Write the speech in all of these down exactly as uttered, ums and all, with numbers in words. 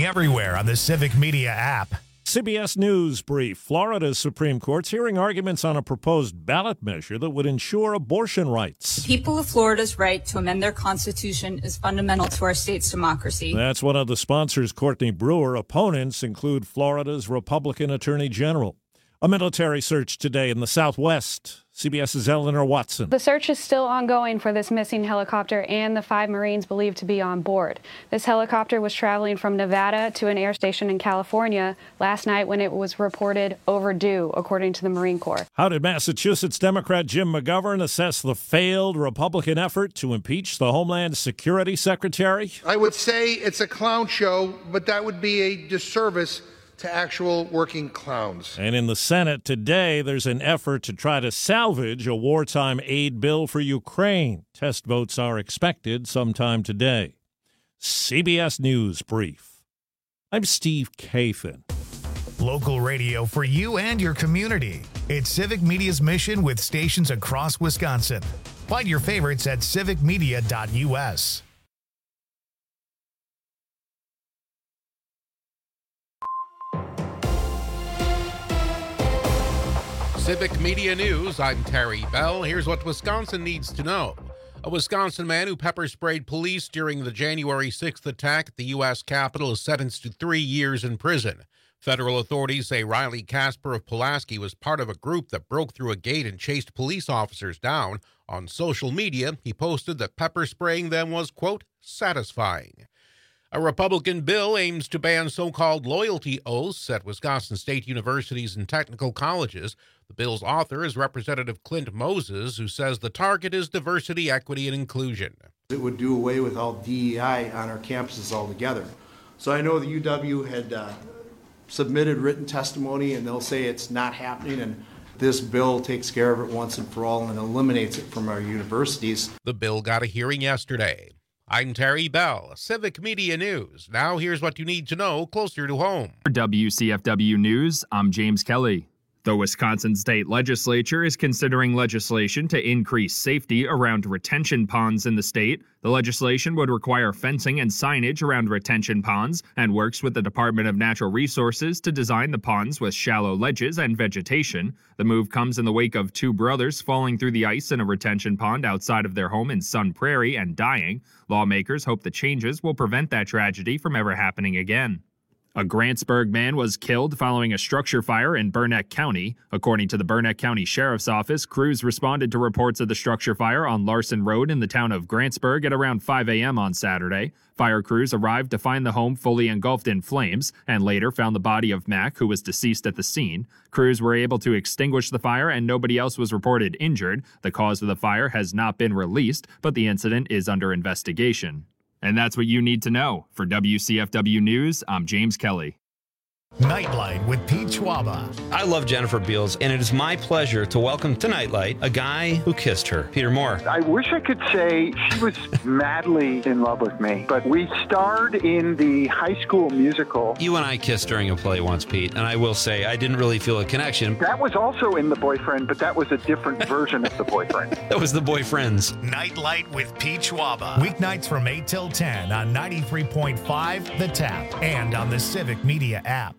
everywhere on the Civic Media app. C B S News brief. Florida's Supreme Court's hearing arguments on a proposed ballot measure that would ensure abortion rights. People of Florida's right to amend their constitution is fundamental to our state's democracy. That's one of the sponsors, Courtney Brewer. Opponents include Florida's Republican Attorney General. A military search today in the Southwest. CBS's Eleanor Watson. The search is still ongoing for this missing helicopter and the five Marines believed to be on board. This helicopter was traveling from Nevada to an air station in California last night when it was reported overdue, according to the Marine Corps. How did Massachusetts Democrat Jim McGovern assess the failed Republican effort to impeach the Homeland Security Secretary? I would say it's a clown show, but that would be a disservice to actual working clowns. And in the Senate today, there's an effort to try to salvage a wartime aid bill for Ukraine. Test votes are expected sometime today. C B S News Brief. I'm Steve Kathan. Local radio for you and your community. It's Civic Media's mission with stations across Wisconsin. Find your favorites at civic media dot U S. Civic Media News, I'm Terry Bell. Here's what Wisconsin needs to know. A Wisconsin man who pepper sprayed police during the January sixth attack at the U S Capitol is sentenced to three years in prison. Federal authorities say Riley Casper of Pulaski was part of a group that broke through a gate and chased police officers down. On social media, he posted that pepper spraying them was, quote, satisfying. A Republican bill aims to ban so-called loyalty oaths at Wisconsin state universities and technical colleges. The bill's author is Representative Clint Moses, who says the target is diversity, equity, and inclusion. It would do away with all D E I on our campuses altogether. So I know the U W had uh, submitted written testimony, and they'll say it's not happening, and this bill takes care of it once and for all and eliminates it from our universities. The bill got a hearing yesterday. I'm Terry Bell, Civic Media News. Now here's what you need to know closer to home. For W C F W News, I'm James Kelly. The Wisconsin State Legislature is considering legislation to increase safety around retention ponds in the state. The legislation would require fencing and signage around retention ponds and works with the Department of Natural Resources to design the ponds with shallow ledges and vegetation. The move comes in the wake of two brothers falling through the ice in a retention pond outside of their home in Sun Prairie and dying. Lawmakers hope the changes will prevent that tragedy from ever happening again. A Grantsburg man was killed following a structure fire in Burnett County. According to the Burnett County Sheriff's Office, crews responded to reports of the structure fire on Larson Road in the town of Grantsburg at around five a.m. on Saturday. Fire crews arrived to find the home fully engulfed in flames and later found the body of Mack, who was deceased at the scene. Crews were able to extinguish the fire and nobody else was reported injured. The cause of the fire has not been released, but the incident is under investigation. And that's what you need to know. For W C F W News, I'm James Kelly. Nightlight with Pete Schwaba. I love Jennifer Beals, and it is my pleasure to welcome to Nightlight a guy who kissed her, Peter Moore. I wish I could say she was madly in love with me, but we starred in the High School Musical. You and I kissed during a play once, Pete, and I will say I didn't really feel a connection. That was also in The Boyfriend, but that was a different version of The Boyfriend. That was The Boyfriends. Nightlight with Pete Schwaba. Weeknights from eight till ten on ninety-three point five The Tap and on the Civic Media app.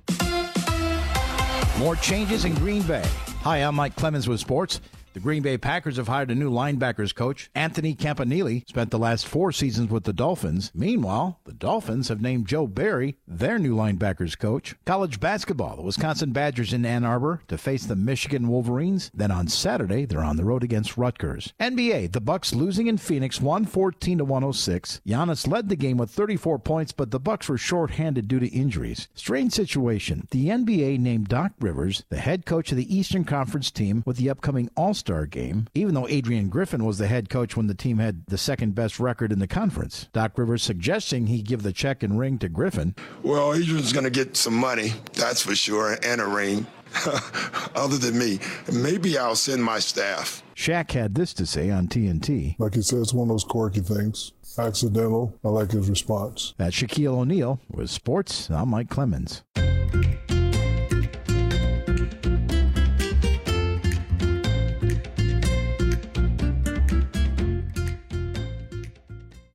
More changes in Green Bay. Hi, I'm Mike Clemens with sports. The Green Bay Packers have hired a new linebackers coach. Anthony Campanile spent the last four seasons with the Dolphins. Meanwhile, the Dolphins have named Joe Barry their new linebackers coach. College basketball, the Wisconsin Badgers in Ann Arbor to face the Michigan Wolverines. Then on Saturday, they're on the road against Rutgers. N B A, the Bucks losing in Phoenix, one fourteen to one oh six. Giannis led the game with thirty-four points, but the Bucks were shorthanded due to injuries. Strange situation. The N B A named Doc Rivers the head coach of the Eastern Conference team with the upcoming All-Star All-Star game, even though Adrian Griffin was the head coach when the team had the second best record in the conference. Doc Rivers suggesting he give the check and ring to Griffin. Well, Adrian's going to get some money, that's for sure, and a ring. Other than me, maybe I'll send my staff. Shaq had this to say on T N T. Like he said, it's one of those quirky things. Accidental. I like his response. That's Shaquille O'Neal with sports. I'm Mike Clemens.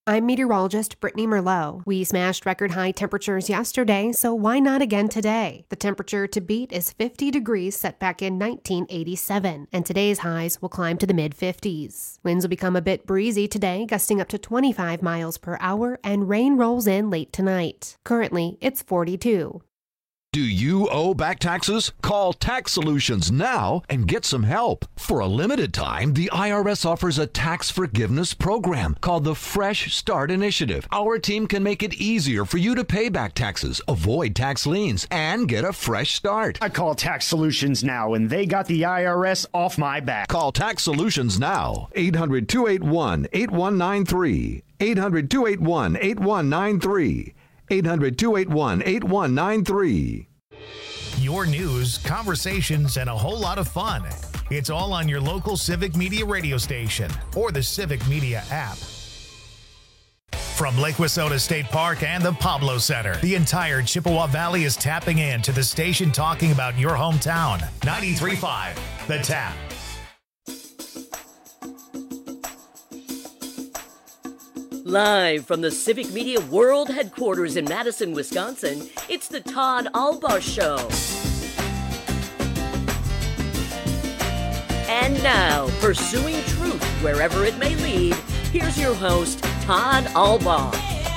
I'm meteorologist Brittany Merlot. We smashed record high temperatures yesterday, so why not again today? The temperature to beat is fifty degrees set back in nineteen eighty-seven, and today's highs will climb to the mid fifties. Winds will become a bit breezy today, gusting up to twenty-five miles per hour, and rain rolls in late tonight. Currently, it's forty-two. Do you owe back taxes? Call Tax Solutions now and get some help. For a limited time, the I R S offers a tax forgiveness program called the Fresh Start Initiative. Our team can make it easier for you to pay back taxes, avoid tax liens, and get a fresh start. I call Tax Solutions now, and they got the I R S off my back. Call Tax Solutions now. eight hundred, two eight one, eight one nine three. eight hundred, two eight one, eight one nine three. eight hundred, two eight one, eight one nine three. Your news, conversations, and a whole lot of fun. It's all on your local Civic Media radio station or the Civic Media app. From Lake Wissota State Park and the Pablo Center, the entire Chippewa Valley is tapping in to the station talking about your hometown. ninety-three point five, The Tap. Live from the Civic Media World Headquarters in Madison, Wisconsin, it's the Todd Albaugh Show. And now, pursuing truth wherever it may lead, here's your host, Todd Albaugh.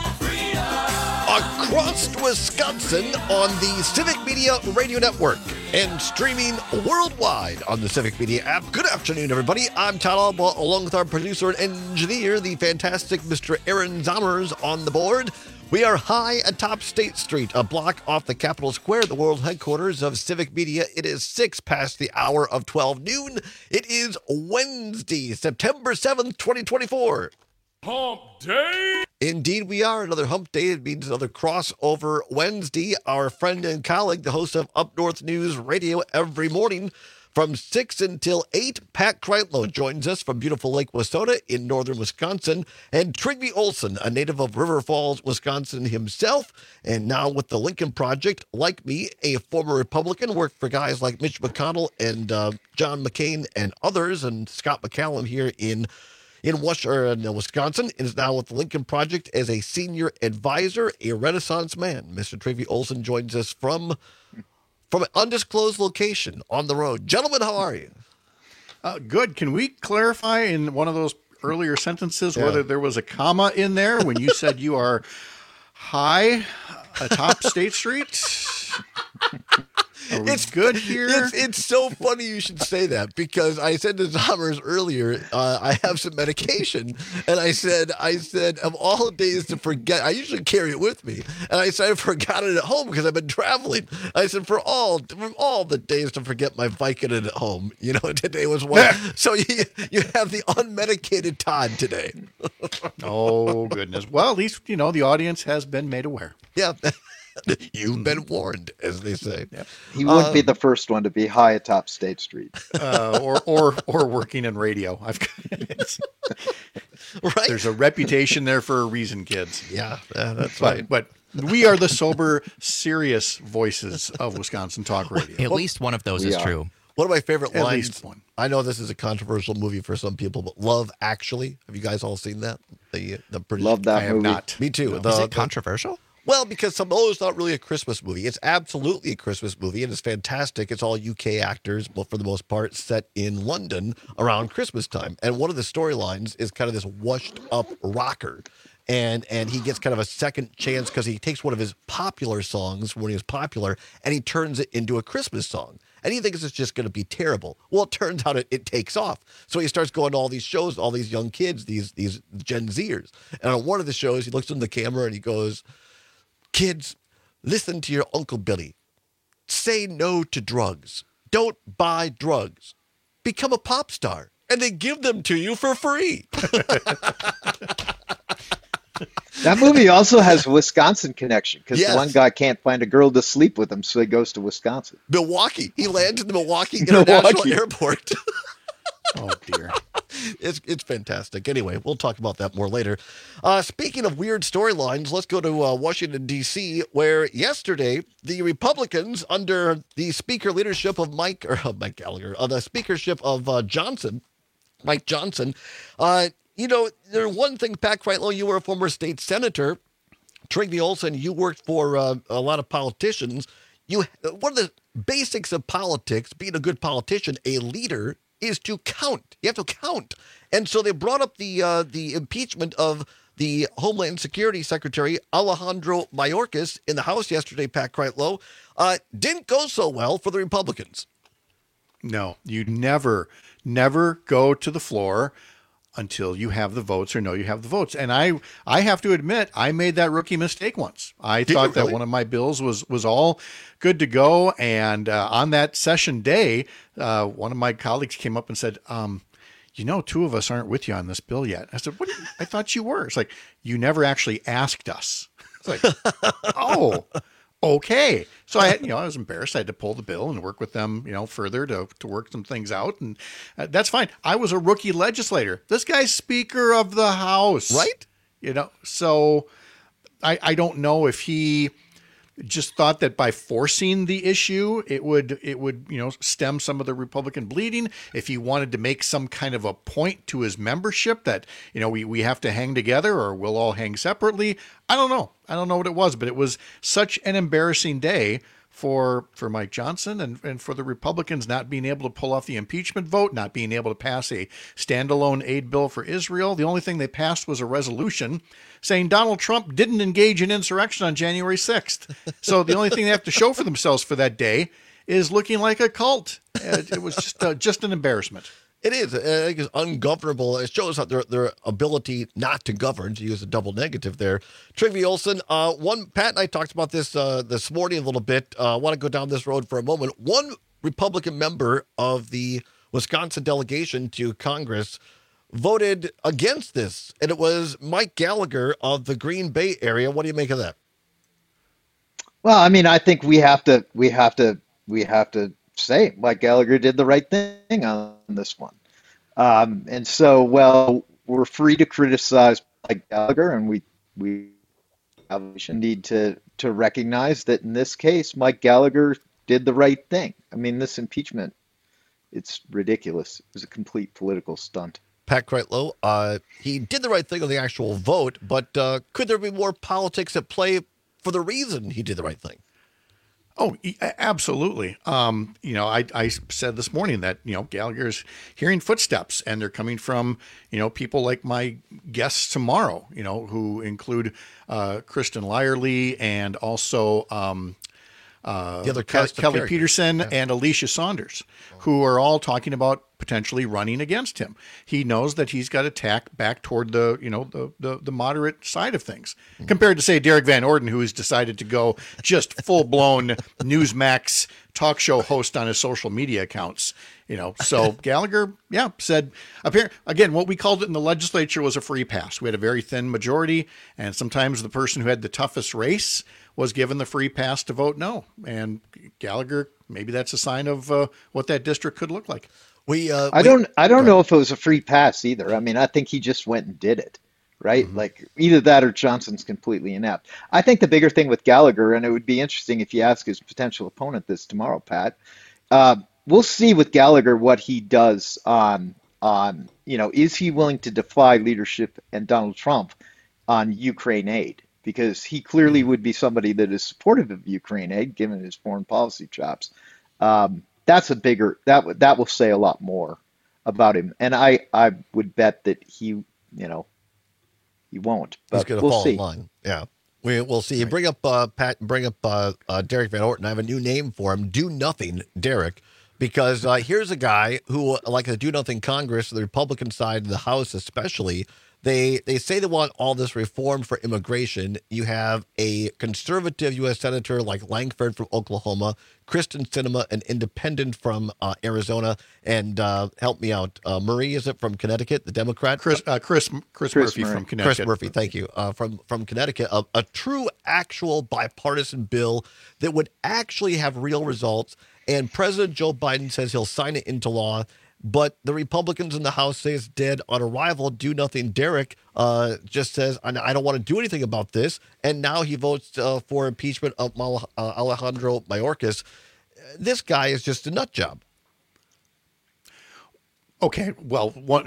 Across Wisconsin on the Civic Media Radio Network and streaming worldwide on the Civic Media app. Good afternoon, everybody. I'm Todd Albaugh, along with our producer and engineer, the fantastic Mister Aaron Zommers, on the board. We are high atop State Street, a block off the Capitol Square, the world headquarters of Civic Media. It is six past the hour of twelve noon. It is Wednesday, September seventh, twenty twenty-four. Hump Day! Indeed, we are. Another hump day. It means another crossover Wednesday. Our friend and colleague, the host of Up North News Radio every morning from six until eight, Pat Kreitlow joins us from beautiful Lake Wissota in northern Wisconsin. And Trygve Olsen, a native of River Falls, Wisconsin himself, and now with the Lincoln Project, like me, a former Republican, worked for guys like Mitch McConnell and uh, John McCain and others, and Scott McCallum here in in Wisconsin, and is now with the Lincoln Project as a senior advisor, a Renaissance man. Mister Trygve Olsen joins us from, from an undisclosed location on the road. Gentlemen, how are you? Uh, good. Can we clarify in one of those earlier sentences Yeah. whether there was a comma in there when you said you are high atop State Street? Are we It's good here? It's, it's so funny you should say that, because I said to Zommers earlier, uh, I have some medication, and I said, I said, of all the days to forget, I usually carry it with me, and I said I forgot it at home because I've been traveling. I said for all for all the days to forget my Vicodin at home, you know, today was one. So you you have the unmedicated Todd today. Oh goodness. Well, at least you know the audience has been made aware. Yeah. You've been warned, as they say. Yep. He wouldn't Uh, be the first one to be high atop State Street. Uh, or or or working in radio. I've right. There's a reputation there for a reason, kids. Yeah, uh, that's but, right. But we are the sober, serious voices of Wisconsin talk radio. At least one of those We is are. true. One of my favorite At lines. least one. I know this is a controversial movie for some people, but Love Actually. Have you guys all seen that? The the British. Love that I have movie. not. Me too. No. The- Is the- it controversial? Well, because some oh, it's not really a Christmas movie. It's absolutely a Christmas movie, and it's fantastic. It's all U K actors, well, for the most part, set in London around Christmas time. And one of the storylines is kind of this washed-up rocker. And and he gets kind of a second chance because he takes one of his popular songs when he was popular and he turns it into a Christmas song. And he thinks it's just going to be terrible. Well, it turns out it, it takes off. So he starts going to all these shows, all these young kids, these these Gen Zers. And on one of the shows, he looks in the camera and he goes, "Kids, listen to your Uncle Billy. Say no to drugs. Don't buy drugs. Become a pop star. And they give them to you for free." That movie also has a Wisconsin connection because Yes. the one guy can't find a girl to sleep with him, so he goes to Wisconsin. Milwaukee. He lands in the Milwaukee International Milwaukee. Airport. Oh, dear. It's it's fantastic. Anyway, we'll talk about that more later. Uh, speaking of weird storylines, let's go to uh, Washington, D C, where yesterday the Republicans, under the speaker leadership of Mike, or uh, Mike Gallagher, uh, the speakership of uh, Johnson, Mike Johnson, uh, you know, there's one thing, Pat Kreitlow, you were a former state senator. Trygve Olsen, you worked for uh, a lot of politicians. You, one of the basics of politics, being a good politician, a leader, is to count. You have to count. And so they brought up the uh, the impeachment of the Homeland Security Secretary, Alejandro Mayorkas, in the House yesterday, Pat Kreitlow. Uh, didn't go so well for the Republicans. No, you never, never go to the floor until you have the votes or know you have the votes. And I I have to admit, I made that rookie mistake once. I Did thought you really? that one of my bills was was all good to go. And uh, on that session day, uh, one of my colleagues came up and said, um, you know, two of us aren't with you on this bill yet. I said, what? do you- I thought you were. It's like, you never actually asked us. It's like, oh, okay. So I, had, you know, I was embarrassed. I had to pull the bill and work with them, you know, further to, to work some things out. And uh, that's fine. I was a rookie legislator. This guy's Speaker of the House. Right. You know, so I, I don't know if he just thought that by forcing the issue, it would, it would, you know, stem some of the Republican bleeding. If he wanted to make some kind of a point to his membership that, you know, we, we have to hang together or we'll all hang separately. I don't know. I don't know what it was, but it was such an embarrassing day for, for Mike Johnson and, and for the Republicans not being able to pull off the impeachment vote, not being able to pass a standalone aid bill for Israel. The only thing they passed was a resolution saying Donald Trump didn't engage in insurrection on January sixth. So the only thing they have to show for themselves for that day is looking like a cult. It, it was just uh, just an embarrassment. It is. I think it's ungovernable. It shows how their their ability not to govern, to use a double negative there. Trygve Olsen, uh, one, Pat and I talked about this uh, this morning a little bit. I uh, want to go down this road for a moment. One Republican member of the Wisconsin delegation to Congress voted against this, and it was Mike Gallagher of the Green Bay area. What do you make of that? Well, I mean, I think we have to, we have to, we have to say Mike Gallagher did the right thing on this one. Um, and so, well, we're free to criticize Mike Gallagher, and we we need to to recognize that in this case, Mike Gallagher did the right thing. I mean, this impeachment, it's ridiculous. It was a complete political stunt. Pat Kreitlow, uh, he did the right thing on the actual vote, but uh, could there be more politics at play for the reason he did the right thing? Oh, e- absolutely. Um, you know, I, I said this morning that, you know, Gallagher's hearing footsteps, and they're coming from, you know, people like my guests tomorrow, you know, who include uh, Kristen Lyerly and also um, uh, The other Ke- cast of Kelly characters. Peterson Yeah. and Alicia Saunders, who are all talking about potentially running against him. He knows that he's got to tack back toward the, you know, the the, the moderate side of things, Mm-hmm. compared to, say, Derek Van Orden, who has decided to go just full blown Newsmax talk show host on his social media accounts. You know, so Gallagher, yeah, said, apparently, again, what we called it in the legislature was a free pass. We had a very thin majority, and sometimes the person who had the toughest race was given the free pass to vote no. And Gallagher, maybe that's a sign of uh, what that district could look like. We, uh, I we- don't I don't know if it was a free pass either. I mean, I think he just went and did it, right? Like either that or Johnson's completely inept. I think the bigger thing with Gallagher, and it would be interesting if you ask his potential opponent this tomorrow, Pat. Uh, we'll see with Gallagher what he does on on you know, is he willing to defy leadership and Donald Trump on Ukraine aid? Because he clearly would be somebody that is supportive of Ukraine aid, given his foreign policy chops. Um, that's a bigger that would that will say a lot more about him, and I I would bet that he you know he won't. But He's going to we'll fall see. in line. Yeah. We, we'll see. You bring up, uh, Pat, bring up uh, uh, Derek Van Orton. I have a new name for him, Do Nothing Derek, because uh, here's a guy who, like the Do Nothing Congress, the Republican side of the House especially, they they say they want all this reform for immigration. You have a conservative U S senator like Langford from Oklahoma, Kristen Sinema, an independent from uh, Arizona, and uh, help me out, uh, Marie, is it from Connecticut, the Democrat? Chris uh, Chris Chris, Chris Murphy Murray. from Connecticut. Chris Murphy, thank you, uh, from from Connecticut, a, a true, actual bipartisan bill that would actually have real results. And President Joe Biden says he'll sign it into law, but the Republicans in the House say it's dead on arrival. Do Nothing Derek uh, just says, I I don't want to do anything about this, and now he votes uh, for impeachment of Mal- uh, Alejandro Mayorkas. This guy is just a nut job. Okay, well, one,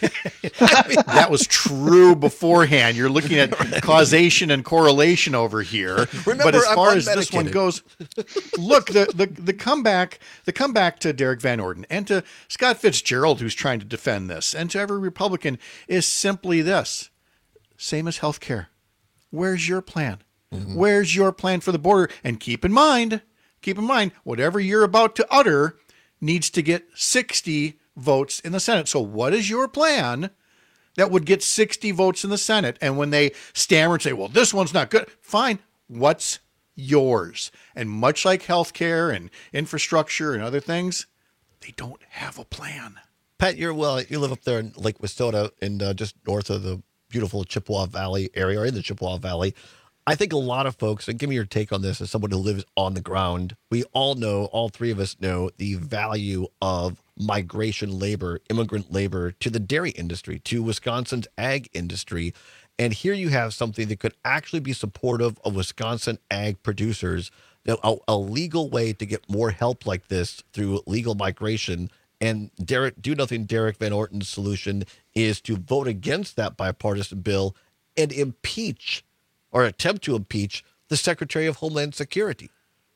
that was true beforehand. You're looking at causation and correlation over here. Remember, but as far I'm as this one unmedicated. goes, look, the, the the comeback, the comeback to Derek Van Orden and to Scott Fitzgerald, who's trying to defend this, and to every Republican, is simply this: same as healthcare. Where's your plan? Mm-hmm. Where's your plan for the border? And keep in mind, keep in mind, whatever you're about to utter needs to get sixty votes in the Senate. So what is your plan that would get sixty votes in the Senate? And when they stammer and say, well, this one's not good, fine. What's yours? And much like healthcare and infrastructure and other things, they don't have a plan. Pat, you're well, you live up there in Lake Wastota and uh, just north of the beautiful Chippewa Valley area, or in the Chippewa Valley. I think a lot of folks, and give me your take on this as someone who lives on the ground, we all know, all three of us know, the value of migration labor, immigrant labor to the dairy industry, to Wisconsin's ag industry. And here you have something that could actually be supportive of Wisconsin ag producers, a, a legal way to get more help like this through legal migration. And Derek, do nothing, Derek Van Orten's solution is to vote against that bipartisan bill and impeach or attempt to impeach the Secretary of Homeland Security.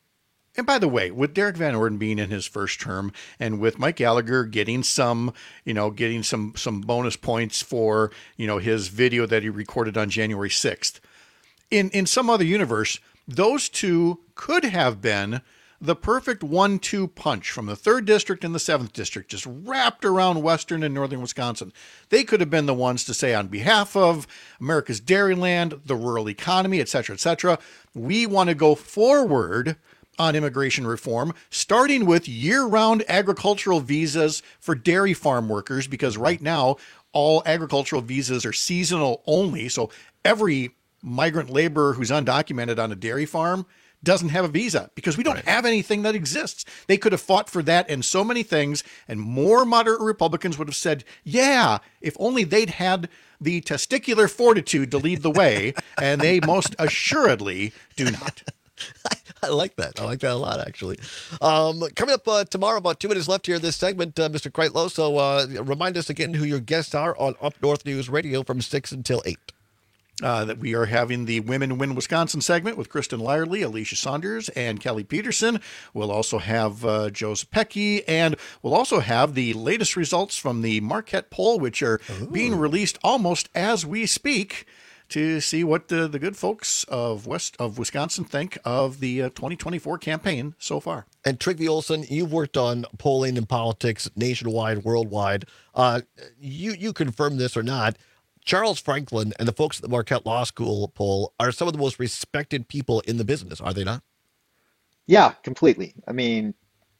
And by the way, with Derek Van Orden being in his first term and with Mike Gallagher getting some, you know, getting some some bonus points for, you know, his video that he recorded on January sixth, in, in some other universe, those two could have been the perfect one two punch from the third district and the seventh district, just wrapped around western and northern Wisconsin. They could have been the ones to say, on behalf of America's dairyland, the rural economy, et cetera, et cetera, we want to go forward on immigration reform, starting with year-round agricultural visas for dairy farm workers, because right now all agricultural visas are seasonal only. So every migrant laborer who's undocumented on a dairy farm doesn't have a visa because we don't right. have anything that exists. They could have fought for that and so many things, and more moderate Republicans would have said, yeah, if only they'd had the testicular fortitude to lead the way, and they most assuredly do not. I like that. I like that a lot, actually. Um, coming up uh, tomorrow, about two minutes left here in this segment, uh, Mister Kreitlow. So uh, remind us again who your guests are on Up North News Radio from six until eight. Uh, that we are having the Women Win Wisconsin segment with Kristen Lyerly, Alicia Saunders, and Kelly Peterson. We'll also have uh, Joe Zepecki, and we'll also have the latest results from the Marquette poll, which are Ooh. being released almost as we speak, to see what the, the good folks of West of Wisconsin think of the uh, twenty twenty-four campaign so far. And Trygve Olsen, you've worked on polling and politics nationwide, worldwide. Uh, you you confirm this or not? Charles Franklin and the folks at the Marquette Law School poll are some of the most respected people in the business, are they not? Yeah, completely. I mean,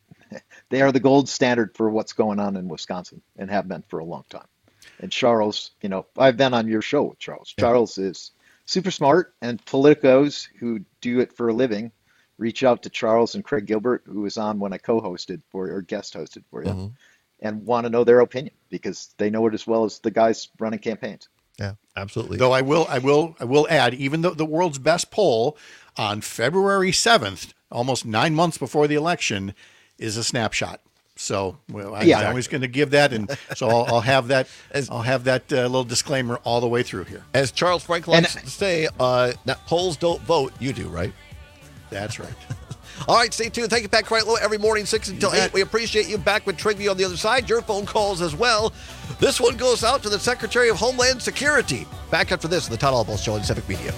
they are the gold standard for what's going on in Wisconsin and have been for a long time. And Charles, you know, I've been on your show with Charles. Yeah. Charles is super smart, and politicos who do it for a living reach out to Charles and Craig Gilbert, who was on when I co-hosted for or guest hosted for you, mm-hmm. and want to know their opinion because they know it as well as the guys running campaigns. Yeah, absolutely. Though I will, I will, I will add, even though the world's best poll on February seventh, almost nine months before the election, is a snapshot. So well, I'm yeah. always going to give that, and so I'll, I'll have that. As, I'll have that uh, little disclaimer all the way through here. As Charles Franklin likes to say, uh, polls don't vote, you do, right? That's right. All right, stay tuned. Thank you, Pat Kreitlow, every morning, six until eight. We appreciate you. Back with Trygve on the other side. Your phone calls as well. This one goes out to the Secretary of Homeland Security. Back after this, the Todd Albaugh Show on Civic Media.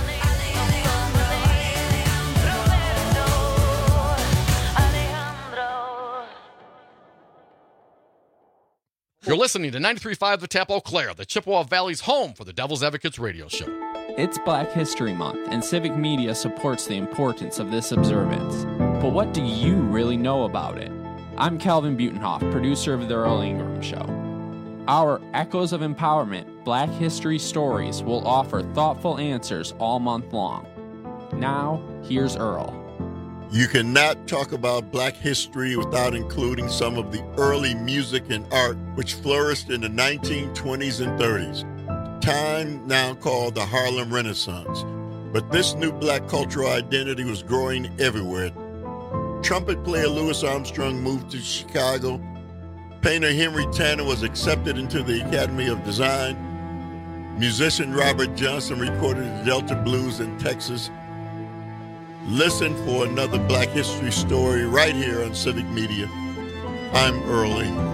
You're listening to ninety-three point five The Tap Eau Claire, the Chippewa Valley's home for the Devil's Advocates radio show. It's Black History Month, and Civic Media supports the importance of this observance. But what do you really know about it? I'm Calvin Butenhoff, producer of The Earl Ingram Show. Our Echoes of Empowerment Black History Stories will offer thoughtful answers all month long. Now, here's Earl. You cannot talk about Black history without including some of the early music and art which flourished in the nineteen twenties and thirties. Time now called the Harlem Renaissance. But this new Black cultural identity was growing everywhere. Trumpet player Louis Armstrong moved to Chicago. Painter Henry Tanner was accepted into the Academy of Design. Musician Robert Johnson recorded the Delta Blues in Texas. Listen for another Black History story right here on Civic Media. I'm Earl Ingram.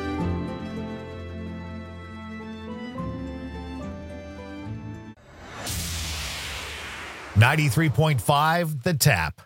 ninety-three point five The Tap.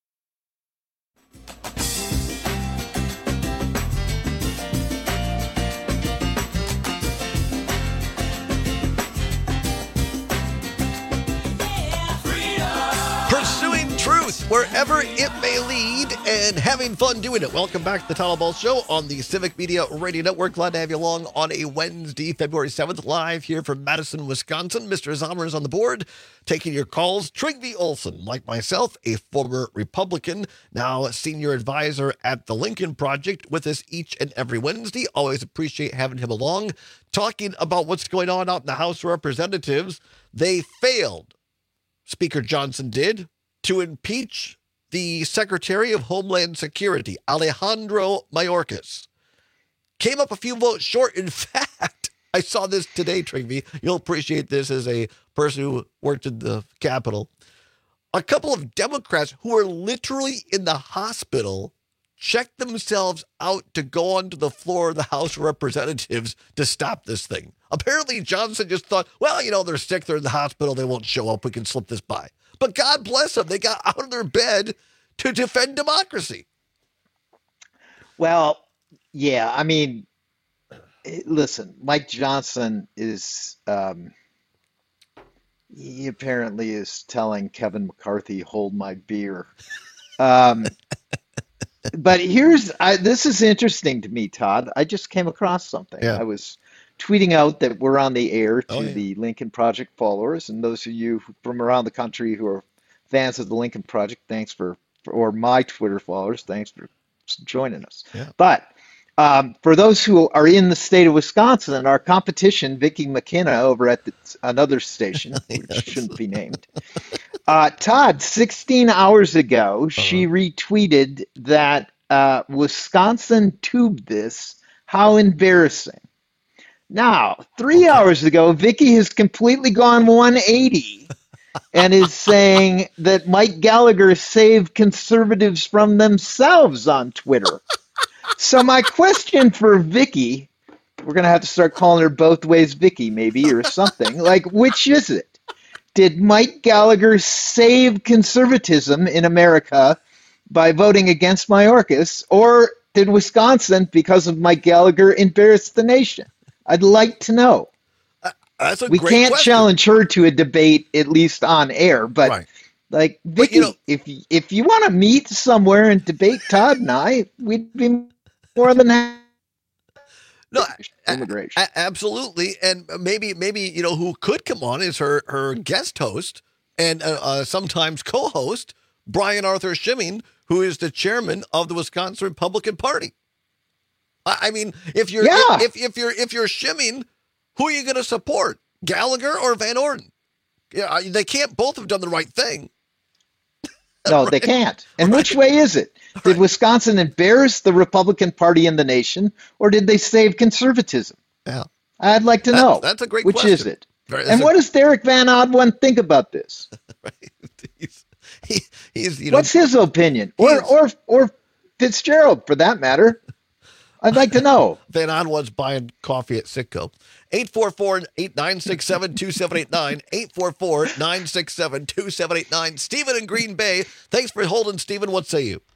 Pursuing truth wherever it may lead and having fun doing it. Welcome back to the Tyler Ball Show on the Civic Media Radio Network. Glad to have you along on a Wednesday, February seventh, live here from Madison, Wisconsin. Mister Zomer is on the board, taking your calls. Trygve Olson, like myself, a former Republican, now senior advisor at the Lincoln Project, with us each and every Wednesday. Always appreciate having him along, talking about what's going on out in the House of Representatives. They failed, Speaker Johnson did, to impeach the Secretary of Homeland Security, Alejandro Mayorkas. Came up a few votes short. In fact, I saw this today, Trygve. You'll appreciate this as a person who worked in the Capitol. A couple of Democrats who are literally in the hospital checked themselves out to go onto the floor of the House of Representatives to stop this thing. Apparently, Johnson just thought, well, you know, they're sick, they're in the hospital, they won't show up, we can slip this by. But God bless them, they got out of their bed to defend democracy. Well, yeah, I mean, listen, Mike Johnson is, um, he apparently is telling Kevin McCarthy, hold my beer. Um, but here's, I, this is interesting to me, Todd. I just came across something. Yeah. I was tweeting out that we're on the air to Oh, yeah. the Lincoln Project followers, and those of you from around the country who are fans of the Lincoln Project, thanks for, for or my Twitter followers, thanks for joining us. Yeah. But um, for those who are in the state of Wisconsin, our competition, Vicki McKenna over at the, another station, which shouldn't be named, uh, Todd, sixteen hours ago, she retweeted that uh, Wisconsin tubed this. How embarrassing. Now, three hours ago, Vicky has completely gone one eighty and is saying that Mike Gallagher saved conservatives from themselves on Twitter. So my question for Vicky, we're going to have to start calling her both ways Vicky maybe or something, like which is it? Did Mike Gallagher save conservatism in America by voting against Mayorkas, or did Wisconsin, because of Mike Gallagher, embarrass the nation? I'd like to know. Uh, that's a we great can't question. challenge her to a debate, at least on air, but Right. like Vicky, you know- if if you want to meet somewhere and debate Todd and I, we'd be more than happy. No, Immigration. A- absolutely, and maybe maybe you know who could come on is her her guest host and uh, uh, sometimes co-host Brian Arthur Schimming, who is the chairman of the Wisconsin Republican Party. I, I mean, if you're Yeah. if, if you're if you're Schimming, who are you going to support, Gallagher or Van Orden? Yeah, they can't both have done the right thing. No, they can't. And which way is it? Did Wisconsin embarrass the Republican Party in the nation, or did they save conservatism? Yeah, I'd like to That's- know. that's a great Which is question. it? Very- And that's a- what does Derek Van Odwen think about this? He, he's you know What's his opinion? Or or or Fitzgerald, for that matter. I'd like to know. Van Odwen's buying coffee at Citgo. eight four four, eight nine six seven, two seven eight nine, eight four four, nine six seven, two seven eight nine. Stephen in Green Bay. Thanks for holding, Stephen. What say you?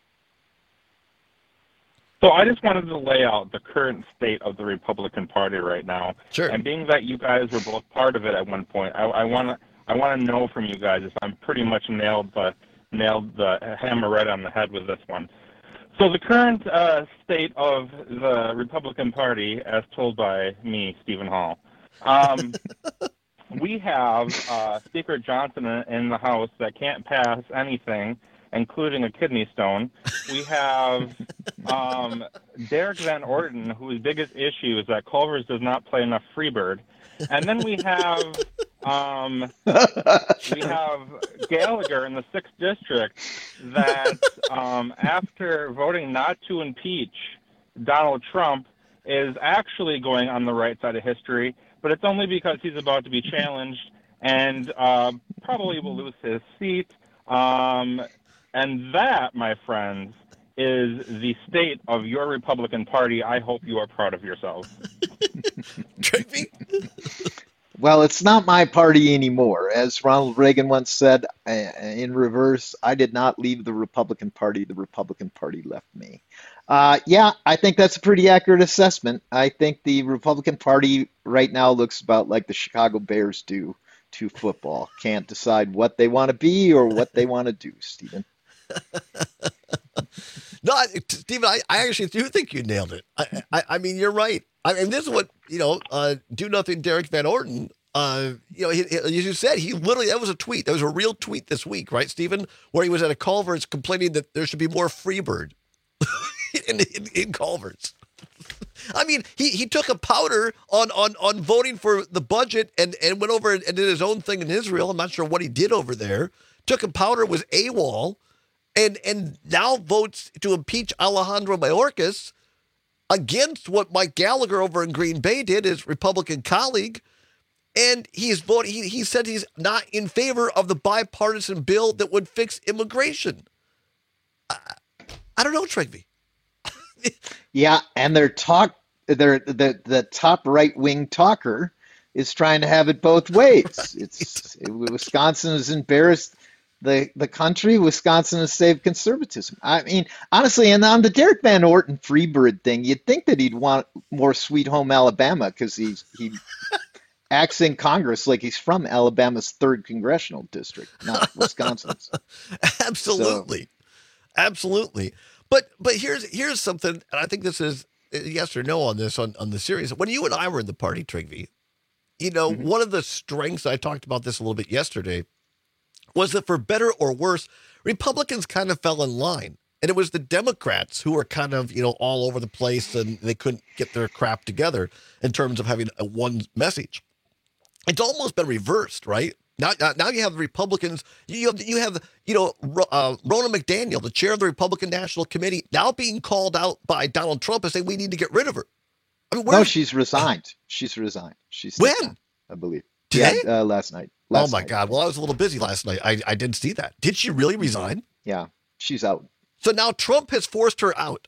So I just wanted to lay out the current state of the Republican Party right now. Sure. And being that you guys were both part of it at one point, I, I want to I want to know from you guys if I'm pretty much nailed the nailed the hammer right on the head with this one. So the current uh, state of the Republican Party, as told by me, Stephen Hall, um, we have uh, Speaker Johnson in the House that can't pass anything, including a kidney stone. We have um, Derek Van Orden, whose biggest issue is that Culver's does not play enough Freebird. And then we have um, we have Gallagher in the sixth district that um, after voting not to impeach Donald Trump is actually going on the right side of history, but it's only because he's about to be challenged and uh, probably will lose his seat. Um, and that, my friends, is the state of your Republican Party. I hope you are proud of yourselves. Well, it's not my party anymore. As Ronald Reagan once said, uh, in reverse, I did not leave the Republican Party. The Republican Party left me. Uh, yeah, I think that's a pretty accurate assessment. I think the Republican Party right now looks about like the Chicago Bears do to football. Can't decide what they want to be or what they want to do, Stephen. No, Stephen, I, I actually do think you nailed it. I, I, I mean, you're right. I mean, this is what, you know, uh, do nothing Derek Van Orden, uh, you know, he, he, as you said, he literally, that was a tweet. That was a real tweet this week, right, Stephen? Where he was at a Culver's complaining that there should be more Freebird in, in, in Culver's. I mean, he, he took a powder on, on, on voting for the budget and, and went over and did his own thing in Israel. I'm not sure what he did over there. Took a powder, was AWOL. And and now votes to impeach Alejandro Mayorkas against what Mike Gallagher over in Green Bay did, his Republican colleague. And he's voting, he, he said he's not in favor of the bipartisan bill that would fix immigration. I, I don't know, Trigby. Yeah, and their talk, their the the top right wing talker is trying to have it both ways. It's Wisconsin is embarrassed. The the country, Wisconsin has saved conservatism. I mean, honestly, and on the Derek Van Orden Freebird thing, you'd think that he'd want more Sweet Home Alabama because he's he acts in Congress like he's from Alabama's third congressional district, not Wisconsin's. Absolutely, so. Absolutely. But but here's here's something, and I think this is yes or no on this on on the series. When you and I were in the party, Trigby, you know, mm-hmm. one of the strengths, I talked about this a little bit yesterday, was that for better or worse, Republicans kind of fell in line. And it was the Democrats who were kind of, you know, all over the place and they couldn't get their crap together in terms of having a one message. It's almost been reversed, right? Now, now you have the Republicans, you have, you have, you know, uh, Ronna McDaniel, the chair of the Republican National Committee, now being called out by Donald Trump and saying we need to get rid of her. I mean, no, she's resigned. She's resigned. She's when? Down, I believe. Today? Yeah, uh, last night. Last oh, my night. God. Well, I was a little busy last night. I, I didn't see that. Did she really resign? Yeah, she's out. So now Trump has forced her out.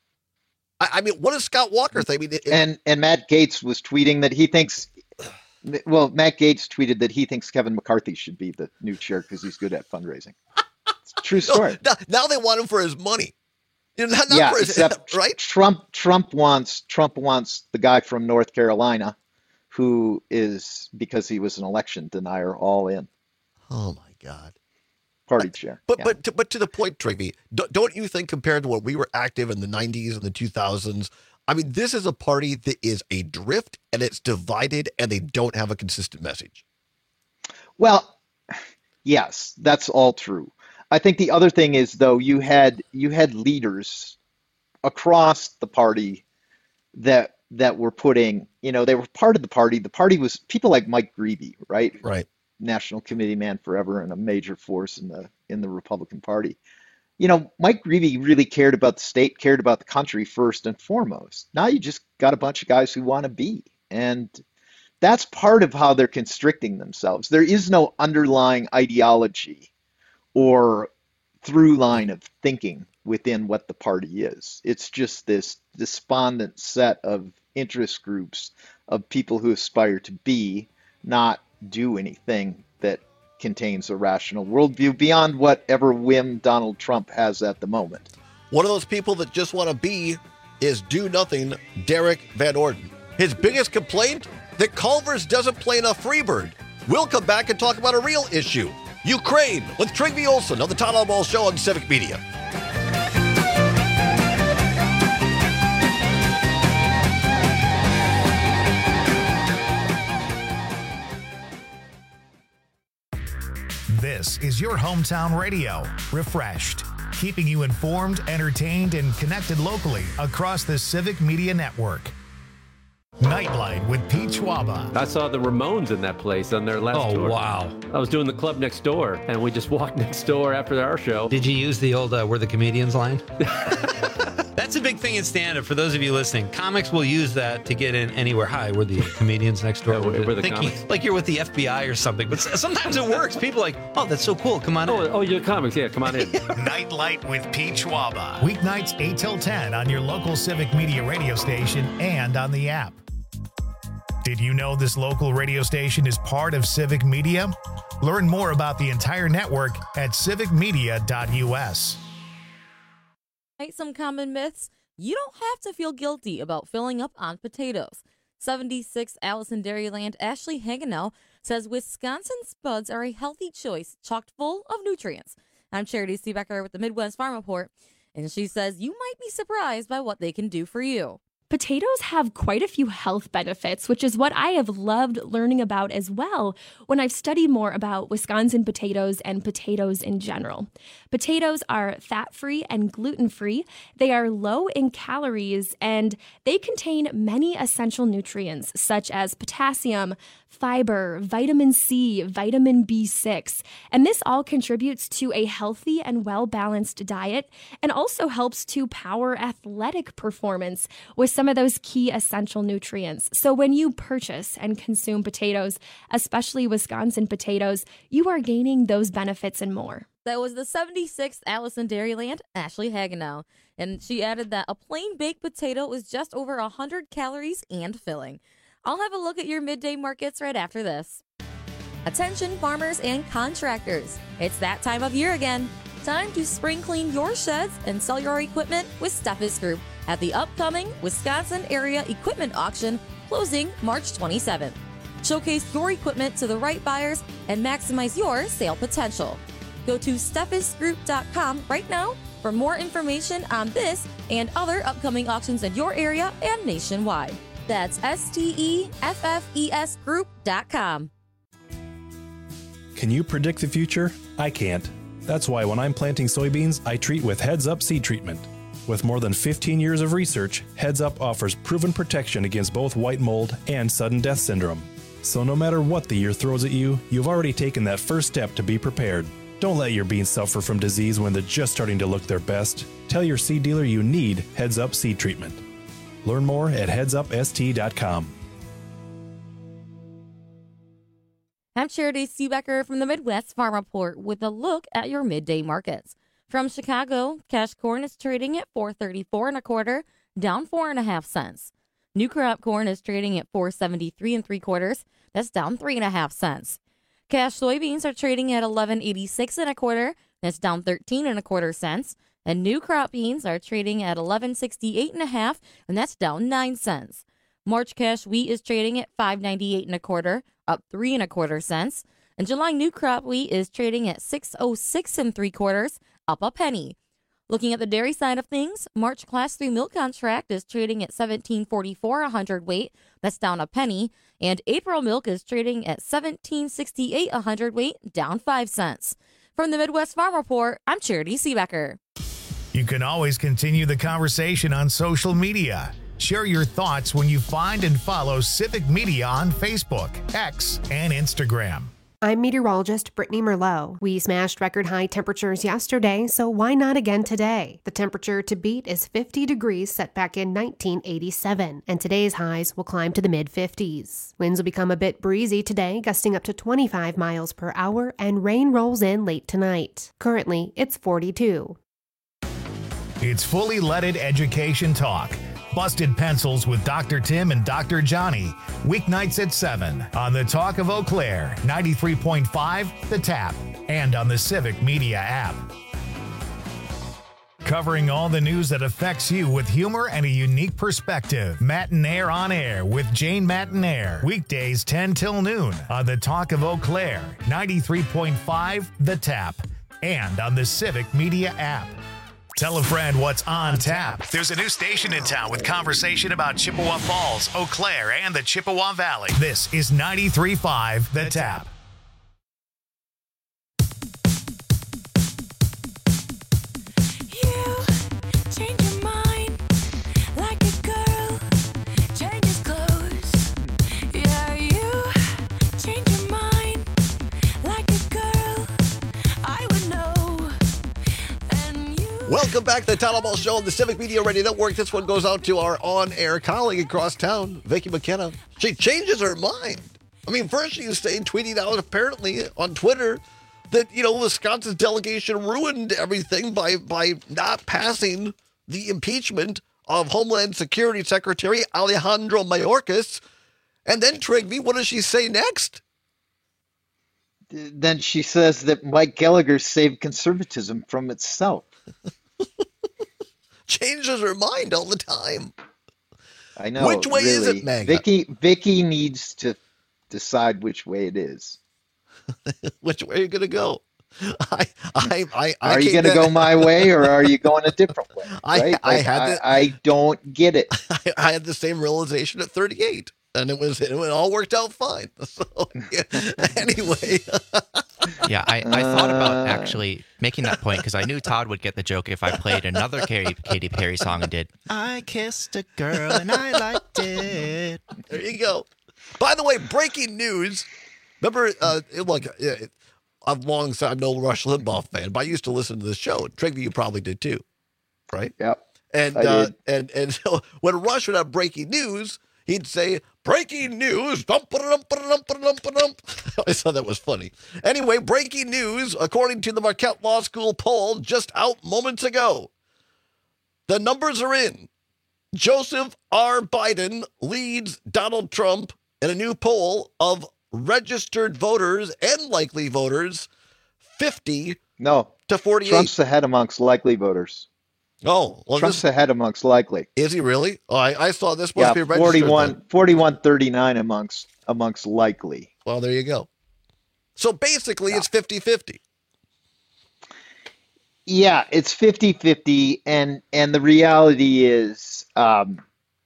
I, I mean, what does Scott Walker think? I mean, it, and, and Matt Gaetz was tweeting that he thinks, well, Matt Gaetz tweeted that he thinks Kevin McCarthy should be the new chair because he's good at fundraising. It's a true story. No, now, now they want him for his money. You know, not, not yeah, for his, except right? Trump, Trump wants, Trump wants the guy from North Carolina who is, because he was an election denier, all in. Oh, my God. Party chair. But yeah. but to, but to the point, Trigby, don't you think compared to when we were active in the nineties and the two thousands, I mean, this is a party that is adrift and it's divided and they don't have a consistent message. Well, yes, that's all true. I think the other thing is, though, you had you had leaders across the party that that were putting, you know, they were part of the party. The party was people like Mike Greevey, right? Right. National Committee man forever and a major force in the in the Republican Party. You know, Mike Greevey really cared about the state, cared about the country first and foremost. Now you just got a bunch of guys who want to be. And that's part of how they're constricting themselves. There is no underlying ideology or through line of thinking within what the party is. It's just this despondent set of interest groups of people who aspire to be, not do anything that contains a rational worldview beyond whatever whim Donald Trump has at the moment. One of those people that just want to be is do nothing Derek Van Orden. His biggest complaint, that Culver's doesn't play enough Freebird. We'll come back and talk about a real issue. Ukraine with Trigby Olson on the Todd Albaugh Show on Civic Media. This is your hometown radio, Refreshed, keeping you informed, entertained, and connected locally across the Civic Media Network. Nightlight with Pete Schwaba. I saw the Ramones in that place on their last oh, tour. Oh, wow. I was doing the club next door, and we just walked next door after our show. Did you use the old uh, We're the Comedians line? That's a big thing in stand-up. For those of you listening, comics will use that to get in anywhere. Hi, we're the comedians next door. Yeah, we're, we're the thinking comics. like you're with the F B I or something. But sometimes it works. People are like, oh, that's so cool. Come on oh, in. Oh, you're comics. Yeah, come on in. Nightlight with Pete Schwaba. Weeknights eight till ten on your local Civic Media radio station and on the app. Did you know this local radio station is part of Civic Media? Learn more about the entire network at civic media dot u s. Some common myths. You don't have to feel guilty about filling up on potatoes. seventy-six Allison Dairyland Ashley Hagenow says Wisconsin spuds are a healthy choice, chock full of nutrients. I'm Charity Seebecker with the Midwest Farm Report, and she says you might be surprised by what they can do for you. Potatoes have quite a few health benefits, which is what I have loved learning about as well when I've studied more about Wisconsin potatoes and potatoes in general. Potatoes are fat-free and gluten-free. They are low in calories, and they contain many essential nutrients such as potassium, fiber, vitamin C, vitamin B six, and this all contributes to a healthy and well-balanced diet and also helps to power athletic performance with some of those key essential nutrients. So when you purchase and consume potatoes, especially Wisconsin potatoes, you are gaining those benefits and more. That was the seventy-sixth Allison Dairyland Ashley Hagenow, and she added that a plain baked potato is just over one hundred calories and filling. I'll have a look at your midday markets right after this. Attention farmers and contractors. It's that time of year again. Time to spring clean your sheds and sell your equipment with Steffes Group at the upcoming Wisconsin Area Equipment Auction closing March twenty-seventh. Showcase your equipment to the right buyers and maximize your sale potential. Go to steffes group dot com right now for more information on this and other upcoming auctions in your area and nationwide. That's S T E F F E S group dot com. Can you predict the future? I can't. That's why when I'm planting soybeans, I treat with Heads Up Seed Treatment. With more than fifteen years of research, Heads Up offers proven protection against both white mold and sudden death syndrome. So no matter what the year throws at you, you've already taken that first step to be prepared. Don't let your beans suffer from disease when they're just starting to look their best. Tell your seed dealer you need Heads Up Seed Treatment. Learn more at heads up s t dot com. I'm Charity Seebecker from the Midwest Farm Report with a look at your midday markets. From Chicago, cash corn is trading at four thirty-four and a quarter, down four and a half cents. New crop corn is trading at four seventy-three and three quarters, that's down three and a half cents. Cash soybeans are trading at eleven eighty-six and a quarter, that's down thirteen and a quarter cents. And new crop beans are trading at eleven sixty-eight and a half, and that's down nine cents. March cash wheat is trading at five ninety-eight and a quarter, up three and a quarter cents. And July new crop wheat is trading at six oh six and three quarters, up a penny. Looking at the dairy side of things, March class three milk contract is trading at seventeen forty-four a hundredweight, that's down a penny. And April milk is trading at seventeen sixty-eight a hundredweight, down five cents. From the Midwest Farm Report, I'm Charity Seebecker. You can always continue the conversation on social media. Share your thoughts when you find and follow Civic Media on Facebook, X, and Instagram. I'm meteorologist Brittany Merlot. We smashed record high temperatures yesterday, so why not again today? The temperature to beat is fifty degrees set back in nineteen eighty-seven, and today's highs will climb to the mid fifties. Winds will become a bit breezy today, gusting up to twenty-five miles per hour, and rain rolls in late tonight. Currently, it's forty-two. It's fully leaded education talk. Busted Pencils with Doctor Tim and Doctor Johnny. Weeknights at seven on the Talk of Eau Claire, ninety-three point five, The Tap, and on the Civic Media app. Covering all the news that affects you with humor and a unique perspective. Matinaire on Air with Jane Matinaire. Weekdays ten till noon on the Talk of Eau Claire, ninety-three point five, The Tap, and on the Civic Media app. Tell a friend what's on tap. There's a new station in town with conversation about Chippewa Falls, Eau Claire, and the Chippewa Valley. This is ninety-three point five, The Tap. Welcome back to the Town Hall Ball Show on the Civic Media Radio Network. This one goes out to our on-air colleague across town, Vicky McKenna. She changes her mind. I mean, first she was saying, tweeting out apparently on Twitter that, you know, Wisconsin's delegation ruined everything by, by not passing the impeachment of Homeland Security Secretary Alejandro Mayorkas. And then, Trigby, what does she say next? Then she says that Mike Gallagher saved conservatism from itself. Changes her mind all the time. I know. Which way really. is it, Meg? Vicky, Vicky needs to decide which way it is. Which way are you going to go? I, I, I, I are you going to go my way, or are you going a different way? I, right? I, like, had I, the, I don't get it. I, I had the same realization at thirty-eight, and it was it all worked out fine. So yeah. Anyway, yeah, I, I thought about actually making that point because I knew Todd would get the joke if I played another Katy, Katy Perry song and did "I Kissed a Girl and I Liked It." There you go. By the way, breaking news. Remember, uh, like. Uh, I've long said I'm no Rush Limbaugh fan, but I used to listen to the show. Trigby, you probably did too, right? Yep. And I uh, did. and and so when Rush would have breaking news, he'd say breaking news. Dump, dump, dump, dump, dump. I thought that was funny. Anyway, breaking news according to the Marquette Law School poll just out moments ago. The numbers are in. Joseph R. Biden leads Donald Trump in a new poll of registered voters and likely voters, fifty no to forty-eight. Trump's ahead amongst likely voters. Oh, well, Trump's this, ahead amongst likely. Is he really? Oh, I, I saw this must yeah, be registered. forty-one, forty-one thirty-nine amongst amongst likely. Well, there you go. So basically, yeah. It's fifty-fifty. Yeah, it's fifty-fifty, and and the reality is, um,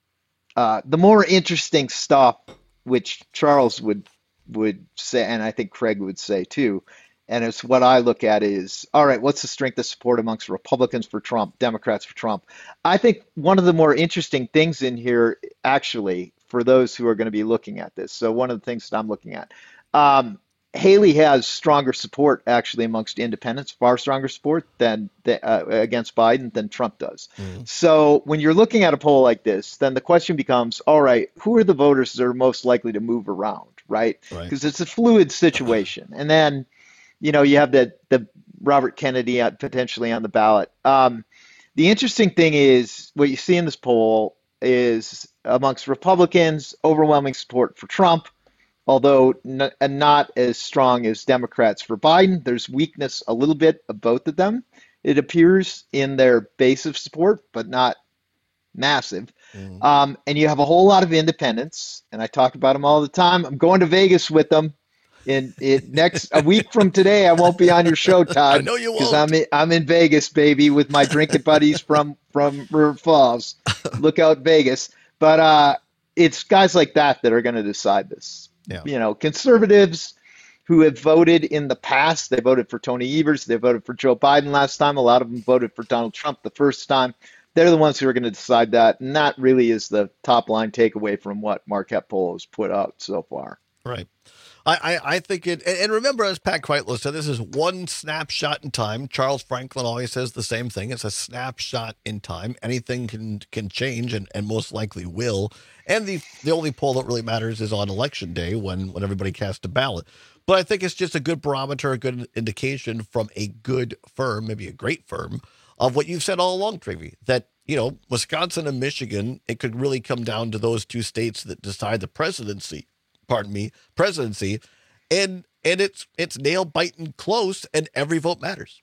uh, the more interesting stuff, which Charles would. would say, and I think Craig would say too, and it's what I look at is, all right, what's the strength of support amongst Republicans for Trump, Democrats for Trump? I think one of the more interesting things in here, actually, for those who are going to be looking at this, so one of the things that I'm looking at, um, Haley has stronger support actually amongst independents, far stronger support than the, uh, against Biden than Trump does. Mm. So when you're looking at a poll like this, then the question becomes, all right, who are the voters that are most likely to move around, right? Because right. It's a fluid situation. And then, you know, you have the, the Robert Kennedy potentially on the ballot. Um, the interesting thing is what you see in this poll is amongst Republicans, overwhelming support for Trump, although n- not as strong as Democrats for Biden. There's weakness a little bit of both of them, it appears, in their base of support, but not massive. Mm. Um, and you have a whole lot of independents, and I talk about them all the time. I'm going to Vegas with them. In it next a week from today, I won't be on your show, Todd. I know you won't. Because I'm in, I'm in Vegas, baby, with my drinking buddies from from River Falls. Look out, Vegas! But uh, it's guys like that that are going to decide this. Yeah. You know, conservatives who have voted in the past, they voted for Tony Evers, they voted for Joe Biden last time. A lot of them voted for Donald Trump the first time. They're the ones who are going to decide that. And that really is the top line takeaway from what Marquette poll has put out so far. Right. I, I, I think it, and remember, as Pat Kreitlow said, this is one snapshot in time. Charles Franklin always says the same thing. It's a snapshot in time. Anything can can change, and, and most likely will. And the the only poll that really matters is on election day when, when everybody casts a ballot. But I think it's just a good barometer, a good indication from a good firm, maybe a great firm, of what you've said all along, Trivy, that, you know, Wisconsin and Michigan, it could really come down to those two states that decide the presidency. Pardon me, presidency, and and it's it's nail biting close, and every vote matters.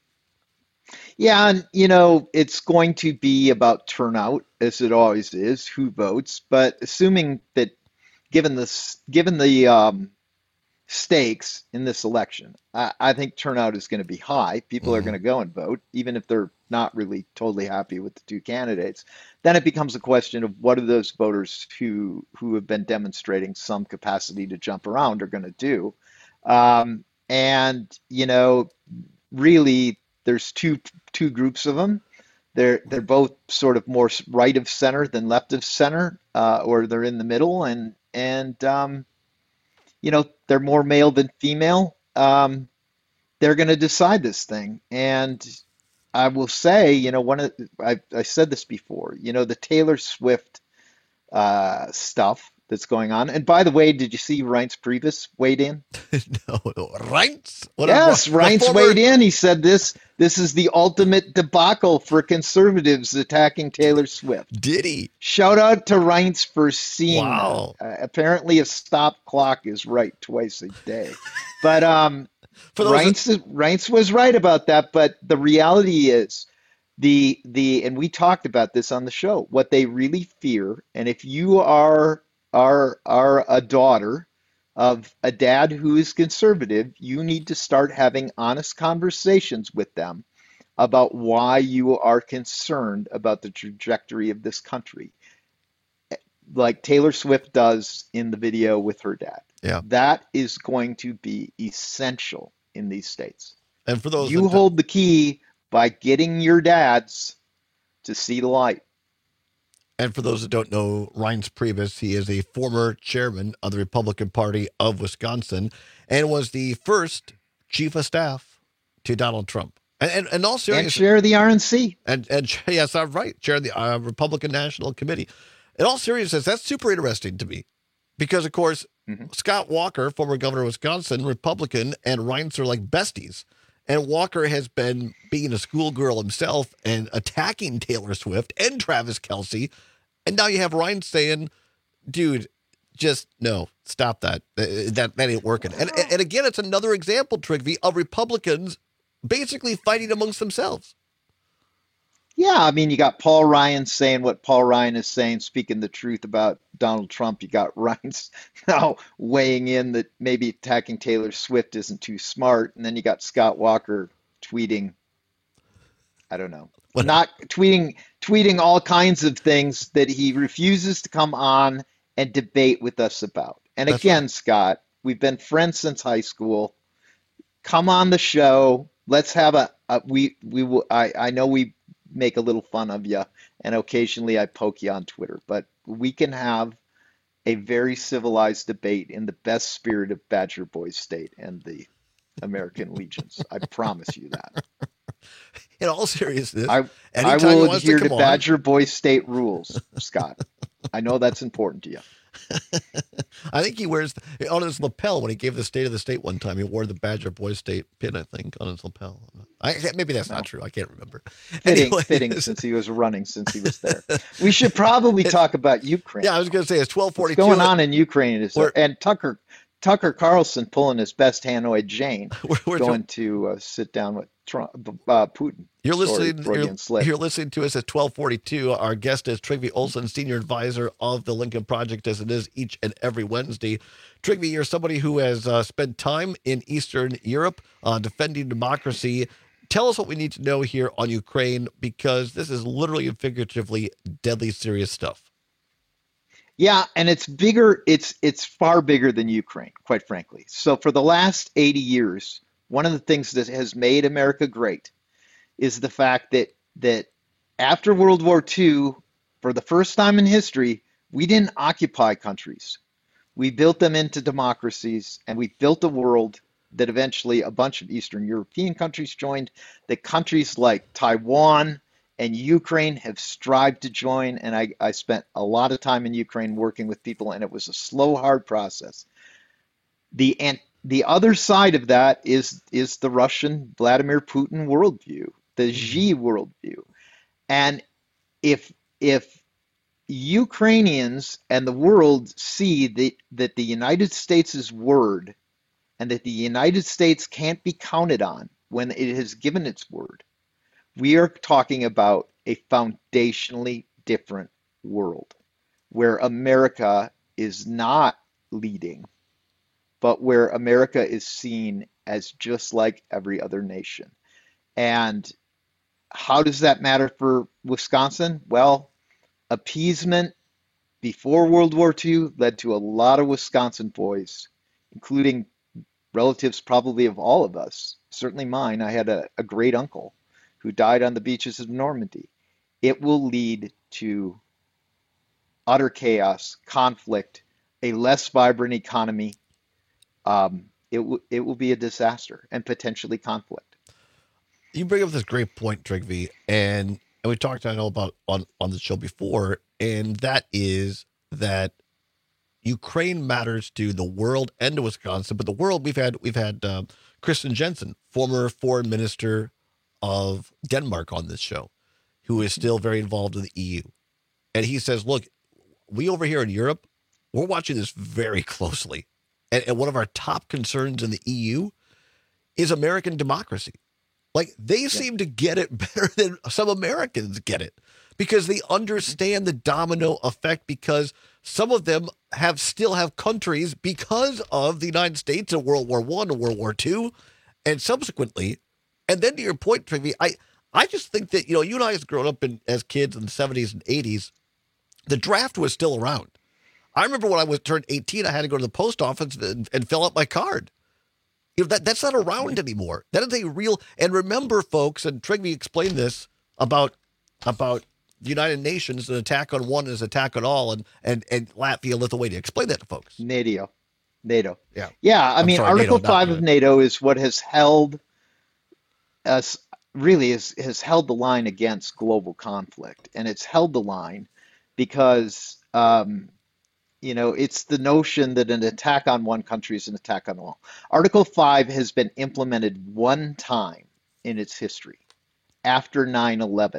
Yeah, and you know it's going to be about turnout, as it always is, who votes. But assuming that, given this, given the um, stakes in this election, I, I think turnout is going to be high. People mm-hmm. are going to go and vote, even if they're not really totally happy with the two candidates. Then it becomes a question of what are those voters who who have been demonstrating some capacity to jump around are going to do. Um, and, you know, really, there's two two groups of them. They're they're both sort of more right of center than left of center, uh, or they're in the middle. And, and um, you know, they're more male than female. Um, they're going to decide this thing. And I will say, you know, one of I I said this before, you know, the Taylor Swift uh, stuff that's going on. And by the way, did you see Reince Priebus weighed in? no, no, Reince. What yes, a, Reince former... weighed in. He said this this is the ultimate debacle for conservatives attacking Taylor Swift. Did he? Shout out to Reince for seeing wow. that. Uh, apparently, a stop clock is right twice a day. But um, for Reince, that... Reince was right about that. But the reality is, the the and we talked about this on the show. What they really fear, and if you are are are a daughter of a dad who is conservative, you need to start having honest conversations with them about why you are concerned about the trajectory of this country, like Taylor Swift does in the video with her dad. Yeah, that is going to be essential in these states. And for those you that hold the key by getting your dads to see the light. And for those that don't know, Reince Priebus, he is a former chairman of the Republican Party of Wisconsin and was the first chief of staff to Donald Trump. And, and, and all seriousness, and chair of the R N C. And, and yes, I'm right, chair of the uh, Republican National Committee. In all seriousness, that's super interesting to me because, of course, mm-hmm. Scott Walker, former governor of Wisconsin, Republican, and Reince are like besties. And Walker has been being a schoolgirl himself and attacking Taylor Swift and Travis Kelce. And now you have Reince saying, dude, just no, stop that. That that ain't working. And, and again, it's another example, Trigby, of Republicans basically fighting amongst themselves. Yeah, I mean, you got Paul Ryan saying what Paul Ryan is saying, speaking the truth about Donald Trump. You got Reince now weighing in that maybe attacking Taylor Swift isn't too smart. And then you got Scott Walker tweeting, I don't know, what? not tweeting, tweeting all kinds of things that he refuses to come on and debate with us about. And That's again, right. Scott, we've been friends since high school. Come on the show. Let's have a, a we, we will, I, I know we make a little fun of you, and occasionally I poke you on Twitter, but we can have a very civilized debate in the best spirit of Badger Boys State and the American Legions. I promise you that. In all seriousness, I, I will adhere to, to Badger Boys State rules, Scott. I know that's important to you. I think he wears the, on his lapel when he gave the State of the State one time. He wore the Badger Boys State pin, I think, on his lapel. I, maybe that's no. not true. I can't remember. Fitting, anyway, fitting since he was running, since he was there. We should probably talk about Ukraine. Yeah, I was going to say it's twelve forty-two. What's going on in Ukraine is and Tucker Tucker Carlson pulling his best Hanoi Jane, we're, we're going to uh, sit down with Trump, uh, Putin. You're listening. You're, you're listening to us at twelve forty-two. Our guest is Trygve Olsen, senior advisor of the Lincoln Project, as it is each and every Wednesday. Trygve, you're somebody who has uh, spent time in Eastern Europe uh, defending democracy. Tell us what we need to know here on Ukraine, because this is literally and figuratively deadly serious stuff. Yeah, and it's bigger. It's it's far bigger than Ukraine, quite frankly. So for the last eighty years, one of the things that has made America great is the fact that that after World War Two, for the first time in history, we didn't occupy countries. We built them into democracies, and we built a world that eventually a bunch of Eastern European countries joined, that countries like Taiwan and Ukraine have strived to join. And I, I spent a lot of time in Ukraine working with people, and it was a slow, hard process. The and the other side of that is is the Russian Vladimir Putin worldview, the Xi worldview. And if if Ukrainians and the world see that, that the United States' word and that the United States can't be counted on when it has given its word, we are talking about a foundationally different world where America is not leading, but where America is seen as just like every other nation. And how does that matter for Wisconsin? Well, appeasement before World War Two led to a lot of Wisconsin boys, including relatives probably of all of us, certainly mine. I had a, a great uncle who died on the beaches of Normandy. It will lead to utter chaos, conflict, a less vibrant economy. Um, it, w- it will be a disaster and potentially conflict. You bring up this great point, Trigby, and and we talked, I know, about on, on the show before, and that is that Ukraine matters to the world and to Wisconsin, but the world, we've had we've had uh, Kristen Jensen, former foreign minister of Denmark, on this show, who is still very involved in the E U. And he says, look, we over here in Europe, we're watching this very closely. And, and one of our top concerns in the E U is American democracy. Like, they yeah. seem to get it better than some Americans get it, because they understand the domino effect, because some of them have still have countries because of the United States in World War One and World War Two, and subsequently. And then to your point, Trigby, I, I just think that, you know, you and I have grown up in, as kids in the seventies and eighties, the draft was still around. I remember when I was turned eighteen, I had to go to the post office and, and fill out my card. You know, that, that's not around anymore. That is a real, and remember, folks, and Trigby explained this about, about the United Nations, an attack on one is an attack on all, and, and, and Latvia, Lithuania. Explain that to folks. NATO. NATO. Yeah. Yeah, I I'm mean, sorry, Article NATO, five not of NATO is what has held us, really is, has held the line against global conflict. And it's held the line because, um, you know, it's the notion that an attack on one country is an attack on all. Article five has been implemented one time in its history, after nine eleven,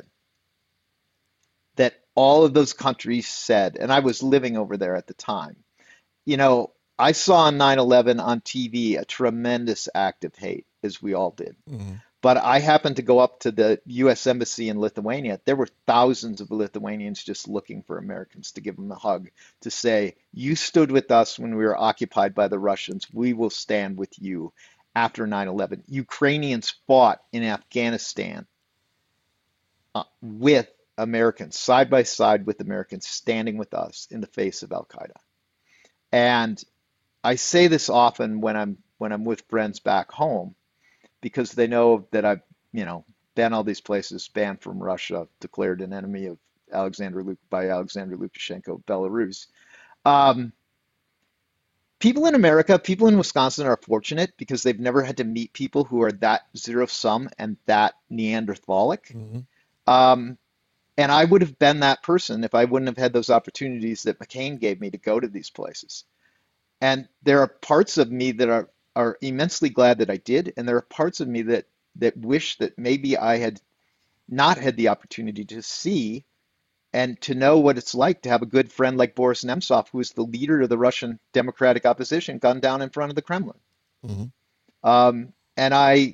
that all of those countries said, and I was living over there at the time, you know, I saw on nine eleven on T V a tremendous act of hate, as we all did. Mm-hmm. But I happened to go up to the U S Embassy in Lithuania. There were thousands of Lithuanians just looking for Americans to give them a hug, to say, you stood with us when we were occupied by the Russians. We will stand with you after nine eleven. Ukrainians fought in Afghanistan uh, with Americans, side by side with Americans, standing with us in the face of Al-Qaeda. And I say this often when I'm when I'm with friends back home, because they know that I've, you know, been all these places, banned from Russia, declared an enemy of Alexander by Alexander Lukashenko of Belarus. Um, people in America, people in Wisconsin are fortunate because they've never had to meet people who are that zero-sum and that Neanderthalic. Mm-hmm. Um, and I would have been that person if I wouldn't have had those opportunities that McCain gave me to go to these places. And there are parts of me that are are immensely glad that I did, and there are parts of me that that wish that maybe I had not had the opportunity to see and to know what it's like to have a good friend like Boris Nemtsov, who is the leader of the Russian democratic opposition, gunned down in front of the Kremlin. Mm-hmm. Um, and I,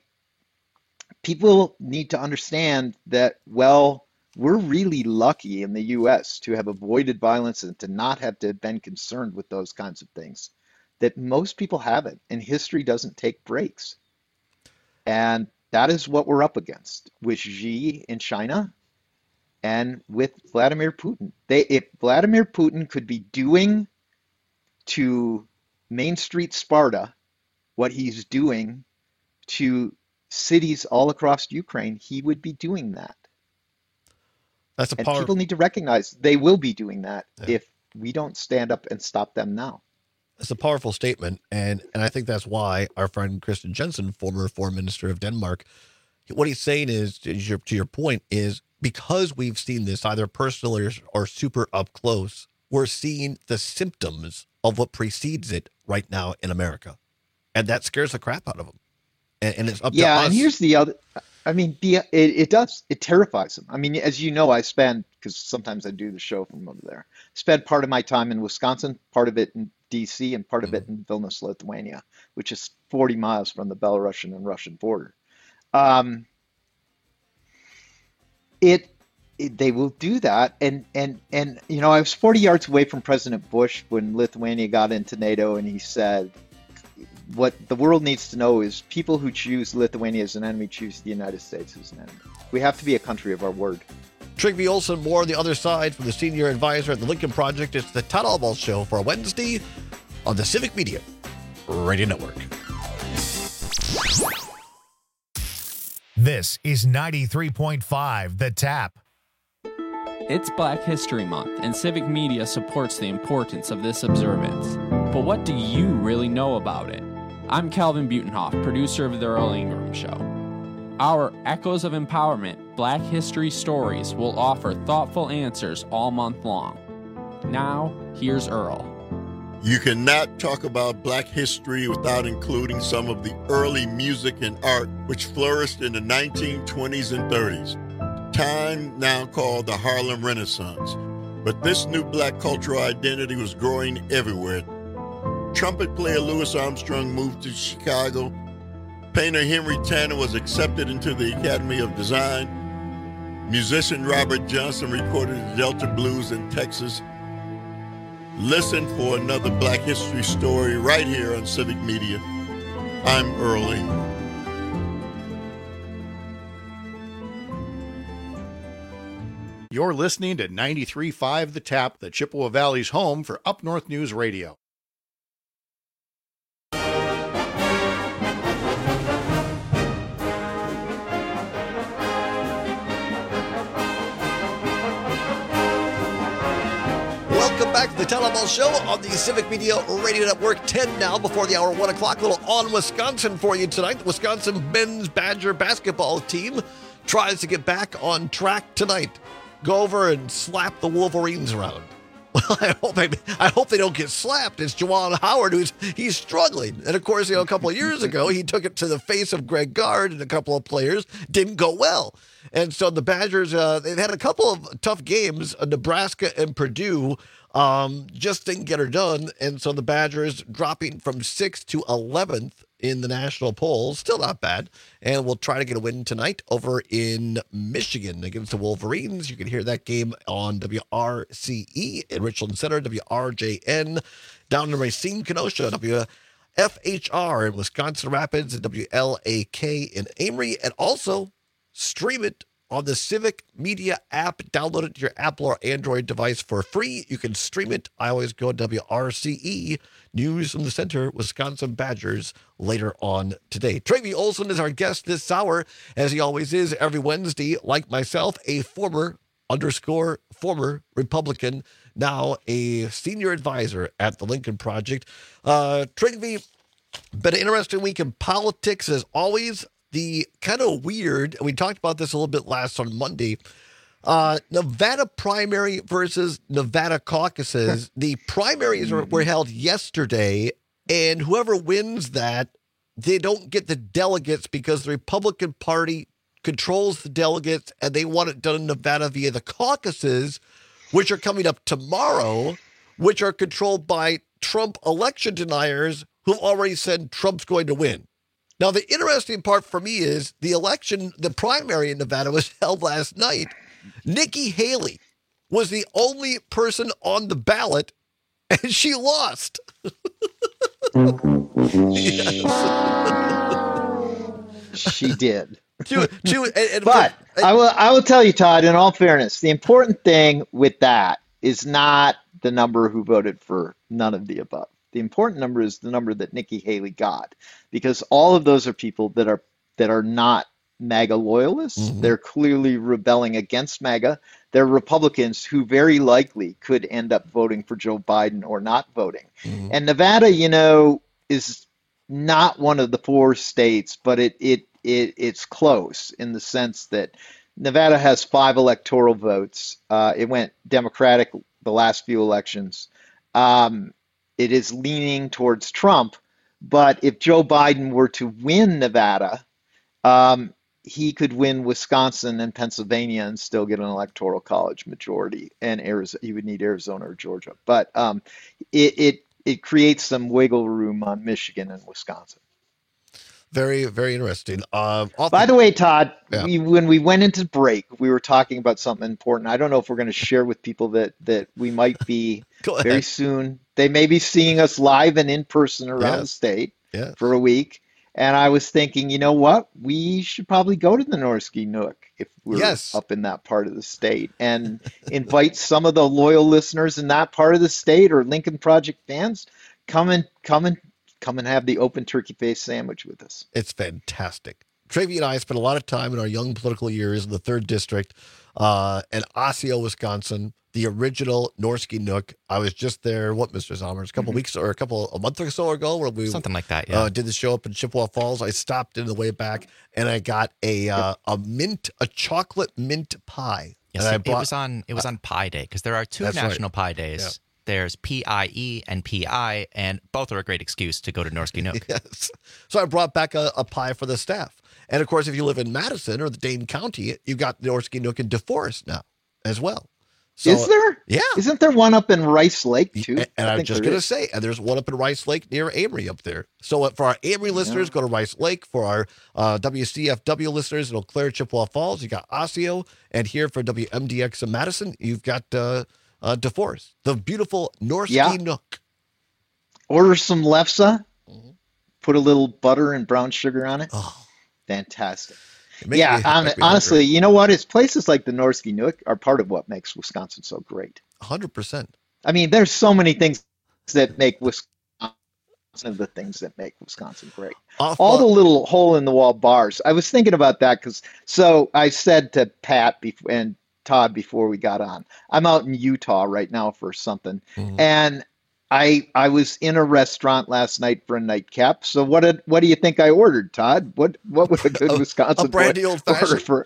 people need to understand that, well, we're really lucky in the U S to have avoided violence and to not have to have been concerned with those kinds of things. That most people haven't, and history doesn't take breaks. And that is what we're up against with Xi in China and with Vladimir Putin. They, if Vladimir Putin could be doing to Main Street Sparta what he's doing to cities all across Ukraine, he would be doing that. That's a and power- people need to recognize they will be doing that yeah. if we don't stand up and stop them now. It's a powerful statement, and and I think that's why our friend Kristen Jensen, former foreign minister of Denmark, what he's saying is, to your, to your point, is because we've seen this either personally or, or super up close, we're seeing the symptoms of what precedes it right now in America, and that scares the crap out of them. And, and it's up yeah, to us. And here's the other. I mean, the, it, it does. It terrifies them. I mean, as you know, I spend, because sometimes I do the show from over there, spend part of my time in Wisconsin, part of it in D C, and part of it in Vilnius, Lithuania, which is forty miles from the Belarusian and Russian border. Um, it, it they will do that, and and and you know, I was forty yards away from President Bush when Lithuania got into NATO, and he said, what the world needs to know is people who choose Lithuania as an enemy choose the United States as an enemy. We have to be a country of our word. Trigby Olson, more on the other side from the senior advisor at the Lincoln Project. It's the Todd Albaugh Show for Wednesday on the Civic Media Radio Network. This is ninety-three point five The Tap. It's Black History Month, and Civic Media supports the importance of this observance. But what do you really know about it? I'm Calvin Butenhoff, producer of The Earl Ingram Show. Our Echoes of Empowerment Black History Stories will offer thoughtful answers all month long. Now, here's Earl. You cannot talk about black history without including some of the early music and art which flourished in the nineteen twenties and thirties, time now called the Harlem Renaissance. But this new black cultural identity was growing everywhere. Trumpet player Louis Armstrong moved to Chicago. Painter Henry Tanner was accepted into the Academy of Design. Musician Robert Johnson recorded the Delta Blues in Texas. Listen for another Black History story right here on Civic Media. I'm Earl Ingram. You're listening to ninety-three point five The Tap, the Chippewa Valley's home for Up North News Radio. Welcome back to the Town Hall Ball Show on the Civic Media Radio Network. ten now before the hour, one o'clock. A little on Wisconsin for you tonight. The Wisconsin men's Badger basketball team tries to get back on track tonight. Go over and slap the Wolverines around. Well, I hope I, I hope they don't get slapped. It's Juwan Howard who's he's struggling, and of course, you know, a couple of years ago he took it to the face of Greg Gard and a couple of players. Didn't go well, and so the Badgers uh, they've had a couple of tough games. Uh, Nebraska and Purdue um, just didn't get her done, and so the Badgers dropping from sixth to eleventh in the national polls. Still not bad, and we'll try to get a win tonight over in Michigan against the Wolverines. You can hear that game on W R C E in Richland Center, W R J N down in Racine, Kenosha, W F H R in Wisconsin Rapids, and W L A K in Amory, and also stream it on the Civic Media app. Download it to your Apple or Android device for free. You can stream it. I always go to W R C E, News from the Center, Wisconsin Badgers, later on today. Travie Olson is our guest this hour, as he always is every Wednesday. Like myself, a former underscore former Republican, now a senior advisor at the Lincoln Project. Uh, Travie, been an interesting week in politics as always. The kind of weird, and we talked about this a little bit last on Monday, uh, Nevada primary versus Nevada caucuses. The primaries were, were held yesterday, and whoever wins that, they don't get the delegates because the Republican Party controls the delegates, and they want it done in Nevada via the caucuses, which are coming up tomorrow, which are controlled by Trump election deniers who've already said Trump's going to win. Now, the interesting part for me is the election, the primary in Nevada was held last night. Nikki Haley was the only person on the ballot, and she lost. She did. to, to, and, and but and, I will I will tell you, Todd, in all fairness, the important thing with that is not the number who voted for none of the above. The important number is the number that Nikki Haley got, because all of those are people that are that are not MAGA loyalists. Mm-hmm. They're clearly rebelling against MAGA. They're Republicans who very likely could end up voting for Joe Biden or not voting. Mm-hmm. And Nevada, you know, is not one of the four states, but it it it it's close in the sense that Nevada has five electoral votes. Uh, it went Democratic the last few elections. Um, It is leaning towards Trump, but if Joe Biden were to win Nevada, um, he could win Wisconsin and Pennsylvania and still get an electoral college majority, and Arizona, he would need Arizona or Georgia. But um, it, it it creates some wiggle room on Michigan and Wisconsin. Very, very interesting. Uh, By the way, Todd, yeah. we, when we went into break, we were talking about something important. I don't know if we're going to share with people that, that we might be very soon. They may be seeing us live and in person around yes. the state yes. for a week. And I was thinking, you know what? We should probably go to the Norski Nook if we're yes. up in that part of the state and invite some of the loyal listeners in that part of the state or Lincoln Project fans. Come and come and come and have the open turkey face sandwich with us. It's fantastic. Travie and I spent a lot of time in our young political years in the third district uh, in Osseo, Wisconsin, the original Norsky Nook. I was just there, what, Mister Zommers, a couple Mm-hmm. weeks or a couple, a month or so ago, where we Something like that, yeah. uh, did the show up in Chippewa Falls. I stopped in the way back, and I got a uh, a mint, a chocolate mint pie. Yes, and I it, brought, it was on it was on Pie Day because there are two That's right. national Pie Days. Yeah. There's P I E and P I, and both are a great excuse to go to Norsky Nook. Yes. So I brought back a, a pie for the staff. And of course, if you live in Madison or the Dane County, you got Norsky Nook in DeForest now as well. So, Is there? Yeah. Isn't there one up in Rice Lake too? And, and I I'm think just there going to is. say, and there's one up in Rice Lake near Amory up there. So uh, for our Amory listeners, go to Rice Lake. For our uh, W C F W listeners in Eau Claire, Chippewa Falls, you got Osseo. And here for W M D X in Madison, you've got uh, uh, DeForest, the beautiful Norsky Yeah. Nook. Order some lefse. Mm-hmm. Put a little butter and brown sugar on it. Oh, fantastic! makes Yeah, me- hon- make me honestly, hungry. you know what? It's places like the Norsky Nook are part of what makes Wisconsin so great. one hundred percent. I mean, there's so many things that make Wisconsin the things that make Wisconsin great. Off All my- the little hole in the wall bars. I was thinking about that because so I said to Pat before, and Todd before we got on, I'm out in Utah right now for something, Mhm. and I I was in a restaurant last night for a nightcap. So what did what do you think I ordered, Todd? What what would a good Wisconsin a brandy boy old fashioned? order for?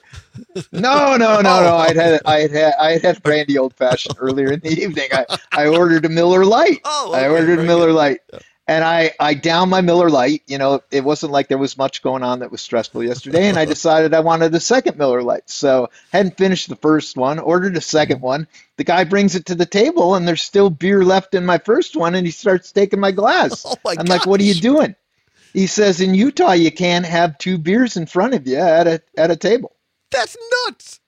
No, no, no, no. I'd had I had had I had had brandy old fashioned earlier in the evening. I I ordered a Miller Lite. Oh, I okay, ordered a very Miller good. Lite. And I, I downed my Miller Lite. You know, it wasn't like there was much going on that was stressful yesterday. And I decided I wanted a second Miller Lite. So hadn't finished the first one, ordered a second one. The guy brings it to the table and there's still beer left in my first one. And he starts taking my glass. Oh my I'm like, what are you doing? He says, in Utah, you can't have two beers in front of you at a, at a table. That's nuts.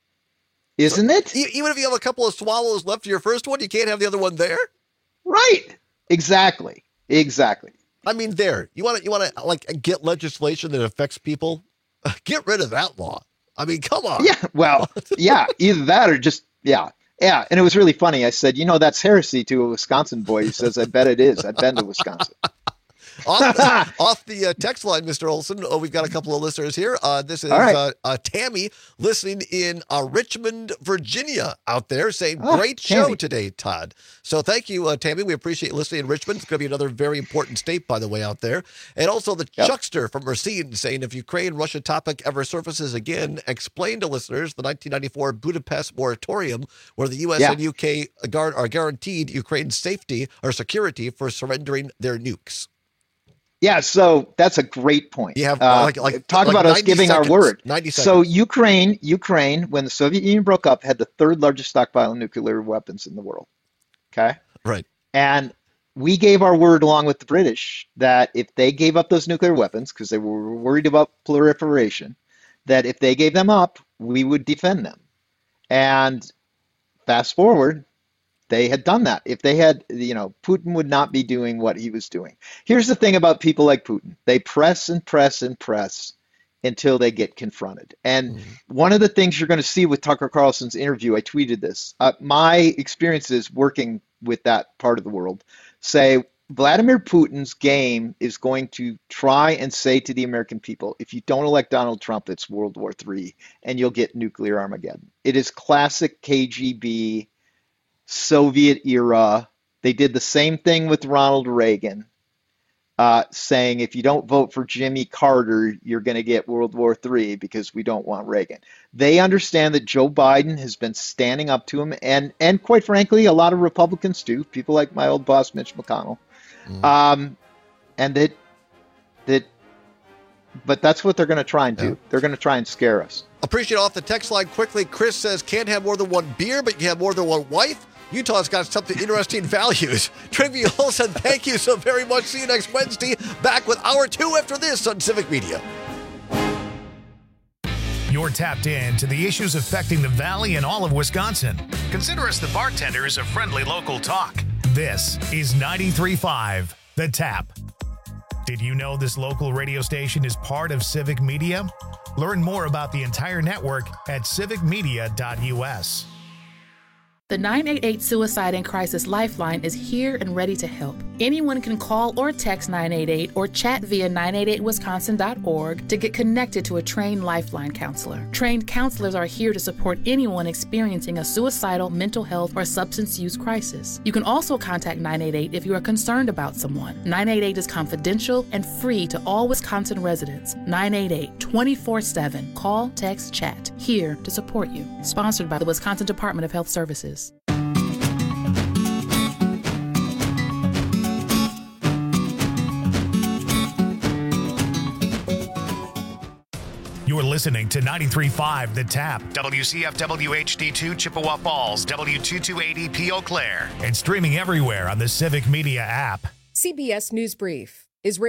Isn't it? E- Even if you have a couple of swallows left to your first one, you can't have the other one there? Right. Exactly. Exactly. I mean, there. You want to you want to like get legislation that affects people? Get rid of that law. I mean, come on. Yeah, well, yeah, either that or just, yeah, yeah. And it was really funny. I said, you know, that's heresy to a Wisconsin boy. He says, I bet it is. I've been to Wisconsin. off the, off the uh, text line, Mister Olson, oh, we've got a couple of listeners here. Uh, this is All right. uh, uh, Tammy listening in uh, Richmond, Virginia out there saying, Oh, great show Tammy. today, Todd. So thank you, uh, Tammy. We appreciate you listening in Richmond. It's going to be another very important state, by the way, out there. And also the Yep. Chuckster from Racine saying, if Ukraine-Russia topic ever surfaces again, explain to listeners the nineteen ninety-four Budapest moratorium where the U S Yeah. and U K guard are guaranteed Ukraine's safety or security for surrendering their nukes. Yeah, so that's a great point. You have, Uh, like- like- talk like about us ninety giving our seconds. word. ninety So seconds. Ukraine, Ukraine, when the Soviet Union broke up, had the third largest stockpile of nuclear weapons in the world. Okay, Right. and we gave our word along with the British that if they gave up those nuclear weapons because they were worried about proliferation, that if they gave them up, we would defend them. And fast forward, they had done that. If they had, you know, Putin would not be doing what he was doing. Here's the thing about people like Putin. They press and press and press until they get confronted. And one of the things you're going to see with Tucker Carlson's interview, I tweeted this, uh, my experiences working with that part of the world say Vladimir Putin's game is going to try and say to the American people, if you don't elect Donald Trump, it's World War Three and you'll get nuclear Armageddon. It is classic K G B, Soviet era. They did the same thing with Ronald Reagan, uh, saying if you don't vote for Jimmy Carter, you're going to get World War Three because we don't want Reagan. They understand that Joe Biden has been standing up to him, and and quite frankly, a lot of Republicans do. People like my old boss Mitch McConnell, um, and that that. But that's what they're going to try and do. They're going to try and scare us. Appreciate off the text line quickly. Chris says, can't have more than one beer, but you can have more than one wife. Utah's got something interesting values. Trivia Olson, thank you so very much. See you next Wednesday. Back with hour two after this on Civic Media. You're tapped in to the issues affecting the Valley and all of Wisconsin. Consider us the bartenders of friendly local talk. This is ninety-three point five The Tap. Did you know this local radio station is part of Civic Media? Learn more about the entire network at civic media dot U S. The nine eight eight Suicide and Crisis Lifeline is here and ready to help. Anyone can call or text nine eight eight or chat via nine eight eight wisconsin dot org to get connected to a trained Lifeline counselor. Trained counselors are here to support anyone experiencing a suicidal, mental health, or substance use crisis. You can also contact nine eight eight if you are concerned about someone. nine eight eight is confidential and free to all Wisconsin residents. nine eight eight, twenty-four seven. Call, text, chat. Here to support you. Sponsored by the Wisconsin Department of Health Services. You're listening to ninety-three point five The Tap, W C F W H D two Chippewa Falls, W two two eight E P Eau Claire, and streaming everywhere on the Civic Media app. C B S News Brief is